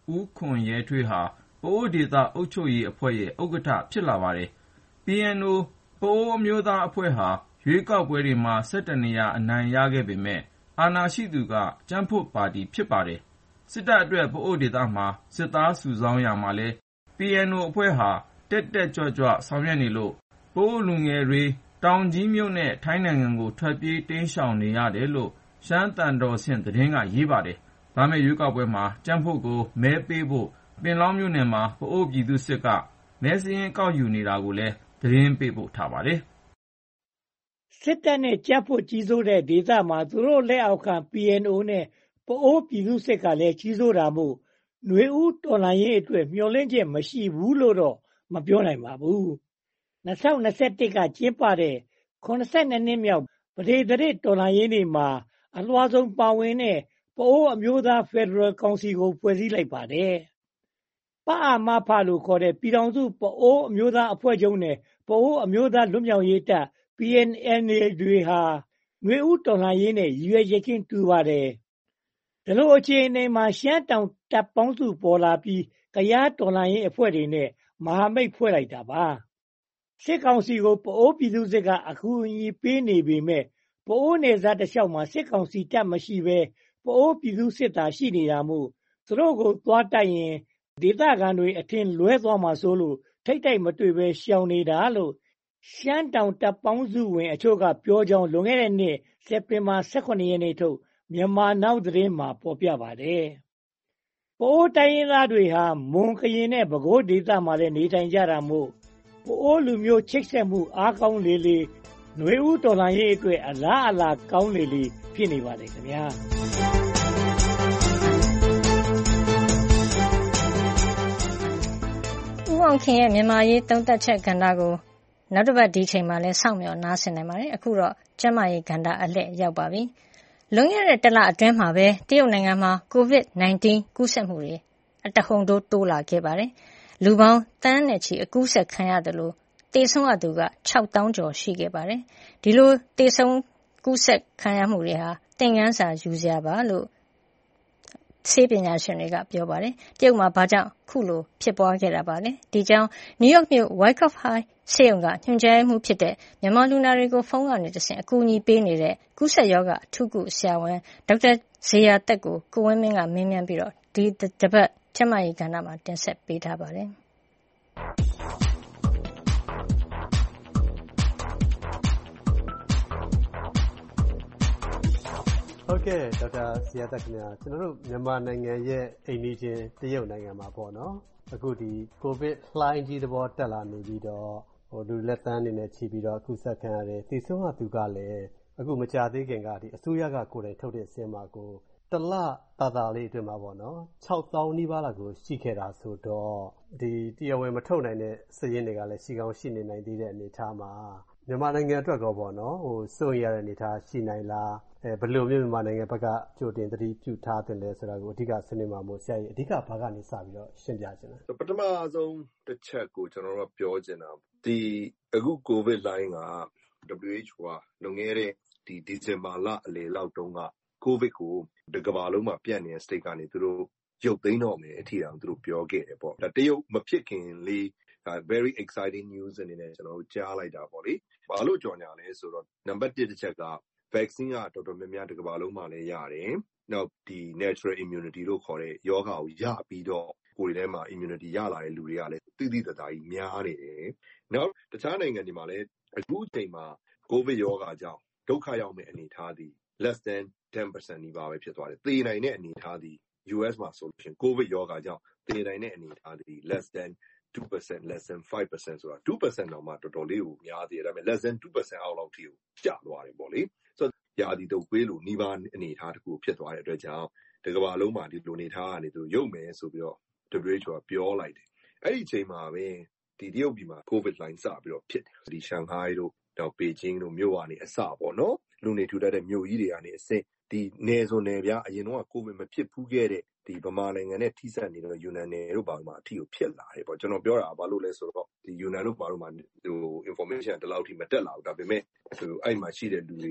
ဦးခွန်ရဲထွေးဟာပအိုဝ်းဒေသအုပ်ချုပ်ရေးအဖွဲ့ရဲ့ဥက္ကဋ္ဌဖြစ်လာပါတယ်။ ပီ အန် အို ပအိုဝ်းအမျိုးသားအဖွဲ့ဟာရွေးကောက်ပွဲတွေမှာဆယ့်တစ်နေရာအနိုင်ရခဲ့ပေမယ့်အာဏာရှိသူကကြံ့ဖွံ့ပါတီဖြစ်ပါတယ်။ စစ်တပ်အတွက်ပအိုဝ်းဒေသမှာစစ်သားစုဆောင်းရာမှာလည်း ပီ အန် အို အဖွဲ့ဟာတက်တက်ကြွကြွဆောင်ရွက်နေလို့ပအိုဝ်းလူငယ်တွေတောင်ကြီးမြို့နဲ့ထိုင်းနိုင်ငံကိုထွက်ပြေးတိမ်းရှောင်နေရတယ်လို့ရှမ်းသံတော်ဆင့်သတင်းကရေးပါတယ်။ လာမယ့်ရွေးကောက်ပွဲမှာကြံ့ဖွံ့ကိုမဲပေးဖို့ပင်လောင်းမြို့နယ်မှာပအိုဝ်းပြည်သူ့စစ်ကမဲစာရင်းကောက်ယူနေတာကိုလည်းသတင်းပေးပို့ထားပါတယ်။စစ်တပ်နဲ့ကြံ့ဖွံ့ကြီးစိုးတဲ့ဒေသမှာသူတို့လက်အောက်ခံ ပီ အန် အို နဲ့ပအိုဝ်းပြည်သူ့စစ်ကလည်းကြီးစိုးတာမို့နွေဦးတော်လှန်ရေးအတွက်မျှော်လင့်ချက်မရှိဘူးလို့တော့မပြောနိုင်ပါဘူး။၂၀၂၁ကကျင်းပတဲ့၇၂နှစ်မြောက်ပဒေသရာဇ်တော်လှန်ရေးနေ့မှာအလွှာစုံပါဝင်တဲ့ပအိုဝ်းအမျိုးသားဖက်ဒရယ်ကောင်စီကိုဖွဲ့စည်းလိုက်ပါတယ်။ ပအမဖလို့ခေါ်တဲ့ပြည်ထောင်စုပအိုဝ်းအမျိုးသားအဖွဲ့ချုပ်နဲ့ပအိုဝ်းအမျိုးသားလွတ်မြောက်ရေးတပ် ပီ အန် အယ်လ် အေ တွေဟာနွေဦးတော်လှန်ရေးနဲ့ရည်ရွယ်ချက်ချင်းတူပါတယ်။ ဒီလိုအခြေအနေမှာရှမ်းတောင်တပ်ပေါင်းစုပေါ်လာပြီးကယားတော်လှန်ရေးအဖွဲ့တွေနဲ့မဟာမိတ်ဖွဲ့လိုက်တာပါ။ စစ်ကောင်စီကိုပအိုဝ်းပြည်သူ့စစ်ကအကူအညီပေးနေပေမယ့်ပအိုဝ်းနယ်စပ်တလျှောက်မှာစစ်ကောင်စီတပ်မရှိဘဲပအိုဝ်းပြည်သူ့စစ်သာရှိနေတာမို့သူတို့ကိုသွားတိုက်ရင်ဒေသခံတွေအထင်လွဲသွားမှာစိုးလို့ထိပ်တိုက်မတွေ့ဘဲရှောင်နေတာလို့ရှမ်းတောင်တပ်ပေါင်းစုဝင်အချို့ကပြောကြောင်းလွန်ခဲ့တဲ့နှစ်စက်တင်ဘာ၁၇ရက်နေ့ထုတ်Myanmar Now သတင်းမှာဖော်ပြပါတယ်။ပအိုဝ်းတိုင်းရင်းသားတွေဟာမွန်ကရင်နဲ့ပဲခူးဒေသမှာလည်းနေထိုင်ကြတာမို့ပအိုဝ်းလူမျိုးချိတ်ဆက်မှုအားကောင်းလေလေနွေဦးတော်လှန်ရေးအတွက်အလားအလာကောင်းလေလေဖြစ်နေပါတယ်ခင်ဗျာဦးအောင်ခင်ရဲ့မြန်မာရေးသုံးသပ်ချက်ကဏ္ဍကိုနောက်တစ်ပတ်ဒီချိန်မှာလဲစောင့်မျှော်နားဆင်နိုင်ပါတယ်အခုတော့ကျမရေးကဏ္ဍအလှည့်ရောက်ပါပြီလွန်ခဲ့တဲ့တစ်လအတွင်းမှာပဲတရုတ်နိုင်ငံမှာ ကိုဗစ် ၁၉ ကူးစက်မှုတွေအတဟုန်တိုးတိုးလာခဲ့ပါတယ်လူပေါင်းတန်းနဲ့ချီအကူးစက်ခံရတယ်လို့သေဆုံးရသူကခြောက်သောင်းကျော်ရှိခဲ့ပါတယ်ဒီလိုသေဆုံးကူးစက်ခံရမှုတွေဟာသင်ခန်းစာယူစရာပါလို့ဆေးပညာရှင်တွေကပြောပါတယ်တရုတ်မှာဘာကြောင့်ခုလိုဖြစ်ပွားခဲ့တာပါလဲဒီကြောင်းနယူးယောက်မြို့ Wyckoff High ဆေးရုံကညွှန်ကြားမှုဖြစ်တဲ့မြန်မာလူနာတွေကိုဖုန်းကနေတဆင့်အကူအညီပေးနေတဲ့ကုသရောဂါအထူးကုဆရာဝန်ဒေါက်တာဇေယျာသက်ကိုကိုဝင်းမင်းကမေးမြန်းပြီးတော့ဒီတပတ်ကျမရေးကဏ္ဍမှာတင်ဆက်ပေးထားပါတယ်ဟုတ်ကဲ့ဒေါက်တာဇေယျာသက်ခင်ဗျာကျွန်တော်တို့မြန်မာနိုင်ငံရဲ့အိမ်နီးချင်းတရုတ်နိုင်ငံမှာပေါ့နော်အခုဒီကိုဗစ်လှိုင်းကြီးသဘောတက်လာနေပြီးတော့ဟိုလူလက်သန်းနေနဲ့ချီပြီးတော့အခုဆက်ခံရတယ်သေဆုံးရသူကလည်းအခုမကြာသေးခင်ကဒီအစိုးရကကိုယ်တိုင်ထုတ်တဲ့ဆင်းမှာကိုတလတာတာလေးအတွင်းမှာပေါ့နော်ခြောက်သောင်းနီးပါးလောက်ကိုရှိခဲ့တာဆိုတော့ဒီတရားဝင်မထုတ်နိုင်တဲ့စည်ရင်းတွေကလည်းရှိကောင်းရှိနေနိုင်သေးတဲ့အနေအထားမှာမြန်မာနိုင်ငံအတွက်ကောပေါ့နော်ဟိုစိုးရိမ်ရတဲ့အနေအထားရှိနိုင်လားအဲဘယ်လိုမျိုးမြန်မာနိုင်ငံဘက်ကကြိုတင်သတိပြုထားတယ်လဲဆိုတာကိုအဓိကဆွေးနွေးမှာမို့ဆရာကြီးအဓိကဘာကနေစပြီးတော့ရှင်းပြချင်တယ်ပထမဆုံးတစ်ချက်ကိုကျွန်တော်တို့ပြောချင်တာဒီအခုကိုဗစ်လိုင်းက W H O ကလွန်ခဲ့တဲ့ဒီဒီဇင်ဘာလအလယ်လောက်တုန်းကကိုဗစ်ကိုဒီကမ္ဘာလုံးမှာပြန့်နေတဲ့ state ကနေသူတို့ရုပ်သိမ်းတော့မယ်အထီတောင်သူတို့ပြောခဲ့တယ်ပေါ့ဒါတရုတ်မဖြစ်ခင်လေးvery exciting news အနေနဲ့ကျွန်တော်တို့ကြားလိုက်တာပေါ့လေဘာလို့ကြော်ညာလဲဆိုတော့နံပါတ်တစ်တစ်ချက်က vaccine ကတော်တော်များများဒီကမ္ဘာလုံးမှာလည်းရတယ်နောက်ဒီ natural immunity လို့ခေါ်တဲ့ယောဂါကိုရပြီးတော့ကိုယ်တွေထဲမှာ immunity ရလာတဲ့လူတွေကလည်းသိသိသာသာကြီးများနေတယ်နောက်တခြားနိုင်ငံတွေမှာလည်းအခုချိန်မှာကိုဗစ်ယောဂါကြောင့်ဒုက္ခရောက်မဲ့အနေအထားသည် less than ten percent နီးပါးပဲဖြစ်သွားတယ်သေနိုင်တဲ့အနေအထားသည် U S မှာဆိုလို့ရှိရင်ကိုဗစ်ယောဂါကြောင့်သေနိုင်တဲ့အနေအထားသည် less than two percent less than five percent ဆိုတာ two percent တောင်မှတော်တော်လေးကိုများသေးတယ်ဒါပေမဲ့ less than two percent အောက်လောက်ထိကိုကျသွားတယ်ပေါ့လေဆိုတော့ယာဒီတုပ်ကွေးလိုနီးပါးအနေအထားတစ်ခုဖြစ်သွားတဲ့အတွက်ကြောင့်ဒီကမ္ဘာလုံးမှာဒီလိုအနေအထားကနေသူရုပ်မယ်ဆိုပြီးတော့ W H O ကပြောလိုက်တယ်အဲ့ဒီအချိန်မှာပဲဒီတရုတ်ပြည်မှာ COVID line စပြီးတော့ဖြစ်တယ်ဒီရှန်ဟိုင်းတို့တော့ပေကျင်းတို့မြို့ကနေအစပေါ့နော်လူနေထူထပ်တဲ့မြို့ကြီးတွေကနေအဆင့်ဒီနယ်စွန်နယ်ပြားအရင်တော့ကိုဗစ်မဖြစ်ဘူးခဲ့တဲ့ဒီဗမာနိုင်ငံနဲ့ထိစပ်နေတဲ့ယူနန်နယ်တို့ဘာမှအထီကိုဖြစ်လာတယ်ပေါ့ကျွန်တော်ပြောတာဘာလို့လဲဆိုတော့ဒီယူနန်တို့ဘာလို့မှဟို information တလောက်ထိမတက်လာဘူးဒါပေမဲ့ဟိုအဲ့မှာရှိတဲ့လူတွေကို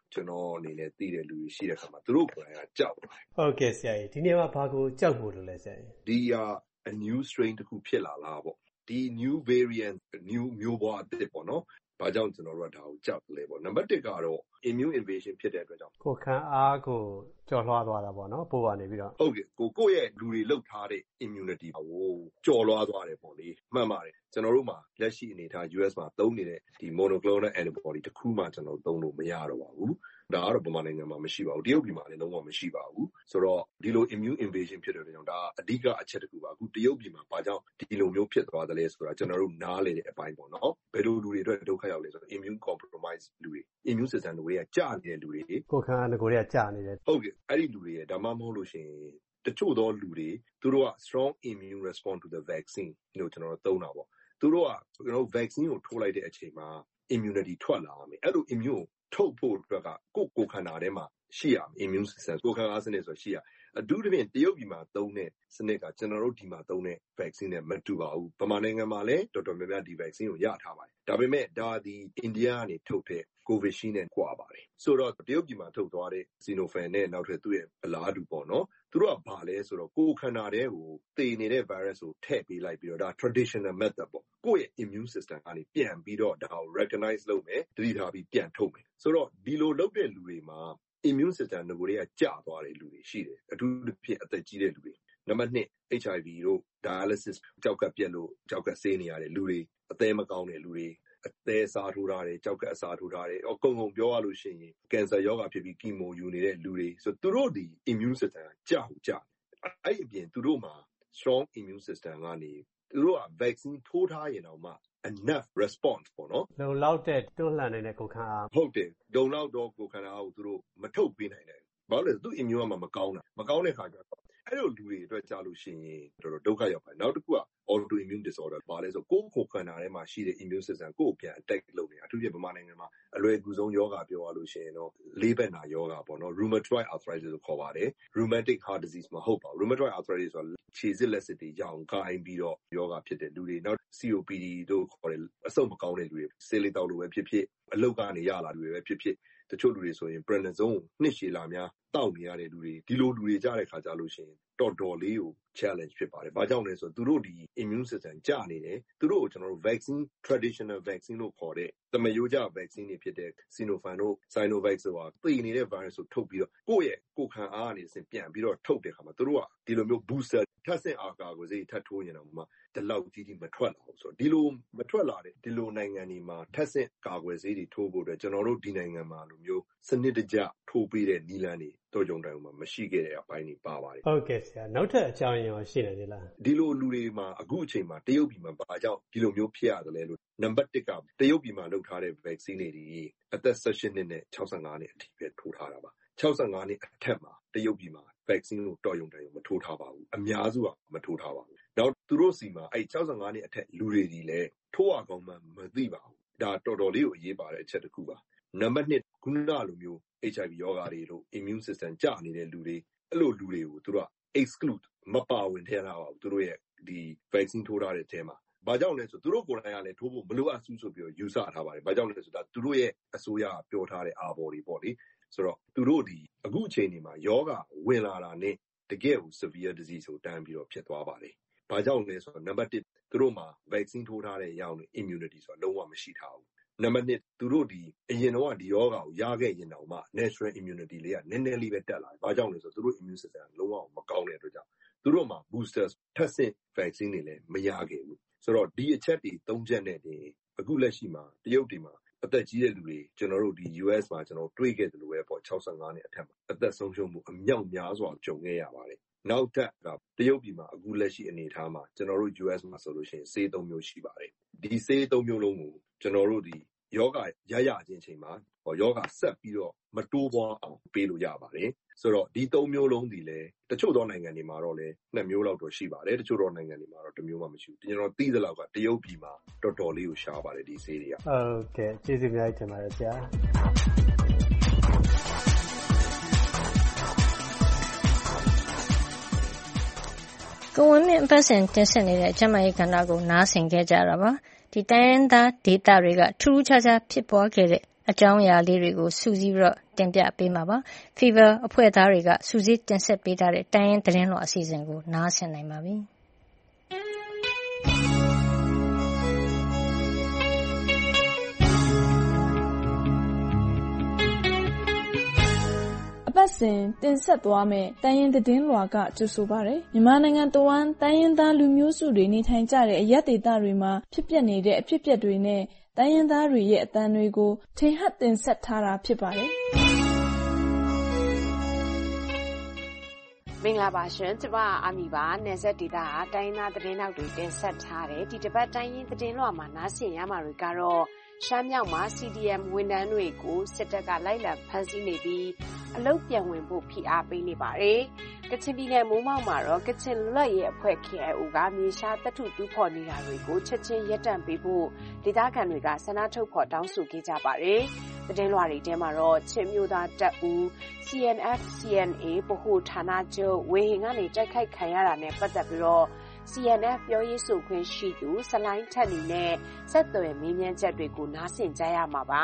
ကျွန်တော်အနေနဲ့သိတဲ့လူတွေရှိတဲ့အခါမှာသူတို့ကိုယ်တိုင်ကကြောက်ပါတယ်ဟုတ်ကဲ့ဆရာကြီးဒီနေ့မှာဘာကိုကြောက်ဖို့လို့လဲဆရာကြီးဒီဟာ a new strain တစ်ခုဖြစ်လာလားပေါ့ဒီ new variant new မျိုးပွားအသစ်ပေါ့နော်ဘာကြောင့်ကျွန်တော်တို့ကဒါကိုကြောက်လဲပေါ့နံပါတ်oneကတော့ immune invasion ဖြစ်တဲ့အတွက်ကြောင့်ကိုခံအားကိုကျော်လွှားသွားတာပေါ့နော်ပိုးပါနေပြီးတော့ဟုတ်ကဲ့ကိုကိုယ့်ရဲ့လူတွေလောက်ထားတဲ့ immunity ကိုကျော်လွှားသွားတယ်ပေါ့လေမှန်ပါတယ်ကျွန်တော်တို့မှာလက်ရှိအနေထား U S မှာသုံးနေတဲ့ဒီ monoclonal antibody တစ်ခုမှကျွန်တော်သုံးလို့မရတော့ပါဘူးဒါကတော့ဗမာနိုင်ငံမှာမရှိပါဘူးတရုတ်ပြည်မှာလည်းလုံးဝမရှိပါဘူးဆိုတော့ဒီလို immune invasion ဖြစ်တဲ့အတွက်ကြောင့်ဒါအဓိကအချက်တစ်ခုပါအခုတရုတ်ပြည်မှာဘာကြောင့်ဒီလိုမျိုးဖြစ်သွားသလဲဆိုတာကျွန်တော်တို့နားလည်တဲ့အပိုင်းပေါ့နော်ဘယ်လိုလူတွေအတွက်ဒုက္ခရောက်လဲဆိုတော့ immune compromise လူတွေ immune system တွေကကြာနေတဲ့လူတွေကိုခံအားကိုယ်တွေကကြာနေတယ်ဟုတ်ကဲ့အဲ့ဒီလူတွေရဲ့ဒါမှမဟုတ်လို့ရှိရင်တချို့သောလူတွေသူတို့က strong immune response to the vaccine လို့ကျွန်တော်တို့သုံးတာပေါ့သူတို့ကကျွန်တော်တို့ vaccine ကိုထိုးလိုက်တဲ့အချိန်မှာ immunity ထွက်လာမယ်အဲ့လို immune ထုတ်ဖို့အတွက်ကကိုယ်ကိုယ်ခန္ဓာထဲမှာရှိရမယ် immune system ကိုယ်ခန္ဓာစနစ်ဆိုရှိရအထူးသဖြင့်တရုတ်ပြည်မှာသုံးတဲ့စနစ်ကကျွန်တော်တို့ဒီမှာသုံးတဲ့ vaccine နဲ့မတူပါဘူးဗမာနိုင်ငံမှာလည်းတော်တော်များများဒီ vaccine ကိုရထားပါတယ်ဒါပေမဲ့ဒါဒီအိန္ဒိယကနေထုတ်တဲ့ Covishield နဲ့ကွာပါတယ်ဆိုတော့တရုတ်ပြည်မှာထုတ်သွားတဲ့ Sinopharm နဲ့နောက်ထပ်သူ့ရဲ့အလားတူပေါ့နော်သူတို့ကဘာလဲဆိုတော့ကိုယ်ခန္ဓာထဲကိုတည်နေတဲ့ virus ကိုထည့်ပေးလိုက်ပြီးတော့ဒါ traditional method ပေါ့ကိုယ့်ရဲ့ immune system ကနေပြန်ပြီးတော့ဒါကို recognize လုပ်မယ်သတိထားပြီးပြန်ထုတ်မယ်ဆိုတော့ဒီလိုလုပ်တဲ့လူတွေမှာ immune system တွေကကျသွားတဲ့လူတွေရှိတယ်အထူးသဖြင့်အသက်ကြီးတဲ့လူတွေနံပါတ်two เอช ไอ ဗီ တို့ dialysis ကြောက်ကပ်ပြက်လို့ကြောက်ကပ်ဆေးနေရတဲ့လူတွေအသက်မကောင်းတဲ့လူတွေအသက်အစားထိုးထားတယ်ကြောက်ကပ်အစားထိုးထားတယ်အကုန်ကုန်ပြောရလို့ရှိရင်ကင်ဆာရောဂါဖြစ်ပြီးကီမိုယူနေတဲ့လူတွေဆိုသူတို့ဒီ immune system ကကြာဟုတ်ကြာအဲ့အပြင်သူတို့မှာ strong immune system ကနေသူတို့က vaccine ထိုးထားရင်တော့မှ enough response ပေါ့နော်လုံလောက်တဲ့တွန်းလှန်နေတဲ့ကိုခံအားဟုတ်တယ်လုံလောက်တော့ကိုခံအားကိုသူတို့မထုတ်ပေးနိုင်တယ်ဘာလို့လဲသူ immune မှာမကောင်းတာမကောင်းတဲ့ခါကျတော့အဲ့လိုလူတွေအတွက်ကြာလို့ရှိရင်တော်တော်ဒုက္ခရောက်ပါတယ်နောက်တစ်ခုက autoimmune disorder ပါလဲဆိုကိုယ်ကိုယ်ခန္ဓာထဲမှာရှိတဲ့ immune system ကိုယ်ပြန် attack လုပ်နေတာအထူးဖြင့်ဗမာနိုင်ငံမှာအလွယ်ကူဆုံးယောဂပြောရလို့ရှိရင်တော့လေးဘက်နာယောဂပေါ့နော် rheumatoid arthritis လို့ခေါ်ပါတယ် rheumatic heart disease မဟုတ်ပါဘူး rheumatoid arthritis ဆိုတာခြေစစ်လက်စစ်တွေကြောင်ကိုင်းပြီးတော့ယောဂဖြစ်တဲ့လူတွေနောက် C O P D တို့ခေါ်တဲ့အဆုတ်မကောင်းတဲ့လူတွေဆေးလေးတောက်လို့ပဲဖြစ်ဖြစ်အလုတ်ကနေရလာလူတွေပဲဖြစ်ဖြစ်တချို့လူတွေဆိုရင် prednisone နှစ်ရှည်လာများတောက်နေရတဲ့လူတွေဒီလိုလူတွေကြားတဲ့ခါကြလို့ရှိရင်တော်တော်လေးကို challenge ဖြစ်ပါတယ်။ဘာကြောင့်လဲဆိုတော့သူတို့ဒီ immune system ကျနေတယ်။သူတို့ကိုကျွန်တော်တို့ vaccine traditional vaccine လို့ခေါ်တဲ့သမယိုးကျ vaccine တွေဖြစ်တဲ့ Sinopharm တို့ Sinovac ဆိုတာသိနေတဲ့ virus ကိုထုတ်ပြီးတော့ကိုယ့်ရဲ့ကိုယ်ခံအားကနေစဉ်ပြန်ပြီးတော့ထုတ်တဲ့ခါမှာသူတို့ကဒီလိုမျိုး booster ထပ်ဆင့်အာကာကိုစိထပ်ထိုးနေတာမှဒီလောက်ကြီးကြီးမထွက်လာဘူးဆိုတော့ဒီလိုမထွက်လာတဲ့ဒီလိုနိုင်ငံတွေမှာထပ်ဆင့်ကာကွယ်ဆေးတွေထိုးဖို့အတွက်ကျွန်တော်တို့ဒီနိုင်ငံမှာလိုမျိုးစနစ်တကျထိုးပေးတဲ့နည်းလမ်းတွေတော့ကြုံတိုင်းမှာမရှိခဲ့တဲ့အပိုင်းတွေပါပါတယ်ဟုတ်ကဲ့ဆရာနောက်ထပ်အကြောင်းရင်းရောရှိနေသေးလားဒီလိုလူတွေမှာအခုအချိန်မှာတရုတ်ပြည်မှာဘာကြောင့်ဒီလိုမျိုးဖြစ်ရတယ်လဲလို့နံပါတ်oneကတရုတ်ပြည်မှာလုပ်ထားတဲ့ vaccine တွေအသက်eighteenနှစ်နဲ့sixty-fiveနှစ်အထိပဲထိုးထားတာပါsixty-fiveနှစ်အထက်မှာတရုတ်ပြည်မှာ vaccine ကိုတော်ရုံတန်ရုံမထိုးထားပါဘူးအများစုကမထိုးထားပါဘူးနောက်သူတို့စီမှာအဲ့sixty-fiveနှစ်အထက်လူတွေဒီလဲထိုးရကောင်းမှမသိပါဘူးဒါတော်တော်လေးကိုအရေးပါတဲ့အချက်တစ်ခုပါနံပါတ်twoခုနလိုမျိုး H I V ရောဂါတွေလို့ immune system ကျနေတဲ့လူတွေအဲ့လိုလူတွေကိုသူတို့က exclude မပါဝင်ထည့်ထားပါဘူးသူတို့ရဲ့ဒီ vaccine ထိုးထားတဲ့အထဲမှာဘာကြောင့်လဲဆိုသူတို့ကိုယ်တိုင်ကလည်းထိုးဖို့မလိုအပ်ဘူးဆိုပြီးယူဆထားပါတယ်ဘာကြောင့်လဲဆိုတော့သူတို့ရဲ့အစိုးရကပြောထားတဲ့အာဘော်တွေပေါ့လေဆိုတော့သူတို့ဒီအခုအချိန်ဒီမှာယောဂဝင်လာတာနဲ့တကယ်ကို severe disease ကိုတန်းပြီးတော့ဖြစ်သွားပါတယ်ဘာကြောင့်လဲဆိုတော့နံပါတ်oneသူတို့မှာ vaccine ထိုးထားတဲ့ရောင်းနေ immunity ဆိုတာလုံးဝမရှိထားဘူးနံပါတ်twoသူတို့ဒီအရင်တော့ဒီယောဂါကိုရခဲ့ရင်တော့မှ natural immunity လေးကနည်းနည်းလေးပဲတက်လာတယ်။ဘာကြောင့်လဲဆိုတော့သူတို့ immune system ကလုံးဝမကောင်းတဲ့အတွက်ကြောင့်သူတို့မှာ boosters ထပ်ဆင့် vaccine တွေလည်းမရခဲ့ဘူး။ဆိုတော့ဒီအချက်တွေသုံးချက်နဲ့တင်အခုလက်ရှိမှာတရုတ်ပြည်မှာအသက်ကြီးတဲ့လူတွေကျွန်တော်တို့ဒီ U S မှာကျွန်တော်တွေ့ခဲ့တယ်လို့ပဲပေါ့sixty-fiveနှစ်အထက်မှာအသက်ဆုံးရှုံးမှုအမြောက်များစွာကြုံခဲ့ရပါတယ်။နောက်ထပ်ကတရုတ်ပြည်မှာအခုလက်ရှိအနေအထားမှာကျွန်တော်တို့ U S မှာဆိုလို့ရှိရင်ဆေးသုံးမျိုးရှိပါတယ်။ဒီဆေးသုံးမျိုးလုံးကိုကျွန်တော်တို့ဒီယောဂရရချင်းချိန်မှာဟောယောဂဆက်ပြီးတော့မတိုးပွားအောင်ပေးလို့ရပါတယ်ဆိုတော့ဒီသုံးမျိုးလုံးဒီလေတချို့သောနိုင်ငံတွေမှာတော့လေနှစ်မျိုးလောက်တော့ရှိပါတယ်တချို့သောနိုင်ငံတွေမှာတော့တစ်မျိုးမှမရှိဘူးကျွန်တော်သိသလောက်ကတရုတ်ပြည်မှာတော်တော်လေးကိုရှားပါတယ်ဒီဆေးတွေကဟုတ်ကဲ့ကျေးဇူးများတင်ပါတယ်ဆရာကိုဝင်းမြင့်အပတ်စဉ်တင်ဆက်နေတဲ့ကျန်းမာရေးကဏ္ဍကိုနားဆင်ခဲ့ကြတာပါဒီတိုင်းရင်းသားဒေသတွေကထူးထူးခြားခြားဖြစ်ပွားခဲ့တဲ့အကြောင်းအရာလေးတွေကိုစုစည်းပြီးတော့တင်ပြပေးမှာပါ။ Fever အဖွဲ့သားတွေကစုစည်းတင်ဆက်ပေးထားတဲ့တိုင်းရင်းသတင်းလွှာအစီအစဉ်ကိုနားဆင်နိုင်ပါပြီ။အပတ်စဉ်တင်ဆက်သွားမယ့်တိုင်းရင်းသတင်းလွှာကကြိုဆိုပါရယ်မြန်မာနိုင်ငံတဝန်းတိုင်းရင်းသားလူမျိုးစုတွေနေထိုင်ကြတဲ့အရပ်ဒေသတွေမှာဖြစ်ပျက်နေတဲ့အဖြစ်အပျက်တွေနဲ့တိုင်းရင်းသားတွေရဲ့အသံတွေကိုထင်ဟပ်တင်ဆက်ထားတာဖြစ်ပါတယ်မင်္ဂလာပါရှင်ကျမအာမီပါနယ်စပ်ဒေသဟာတိုင်းသားသတင်းနောက်တွေတင်ဆက်ထားတယ်ဒီတစ်ပတ်တိုင်းရင်းသတင်းလွှာမှာနားဆင်ရမှာတွေကတော့ရှမ်းမြောက်မှာ C D M ဝန်ထမ်းတွေကိုစစ်တပ်ကလိုက်လံဖမ်းဆီးနေပြီးအလုပ်ပြန်ဝင်ဖို့ဖိအားပေးနေပါတယ်။ကချင်ပြည်နယ်မိုးမောက်မှာတော့ကချင်လွတ်ရဲ့အဖွဲ့ K I O ကမြေရှားတပ်ထုတူးဖော်နေတာတွေကိုချက်ချင်းရပ်တန့်ပေးဖို့ဒေသခံတွေကဆန္ဒထုတ်ဖော်တောင်းဆိုခဲ့ကြပါတယ်။သတင်းလွှာတွေထဲမှာတော့ချင်းမျိုးသားတပ်ဦး C N F C N A ဗဟိုဌာနချုပ်ဝေဟင်ကနေတိုက်ခိုက်ခံရတာနဲ့ပတ်သက်ပြီးတော့C N F ပြောရေးဆိုခွင့်ရှိသူစလိုင်းထက်နီနဲ့ဆက်သွယ်မေးမြန်းချက်တွေကိုနားဆင်ကြရမှာပါ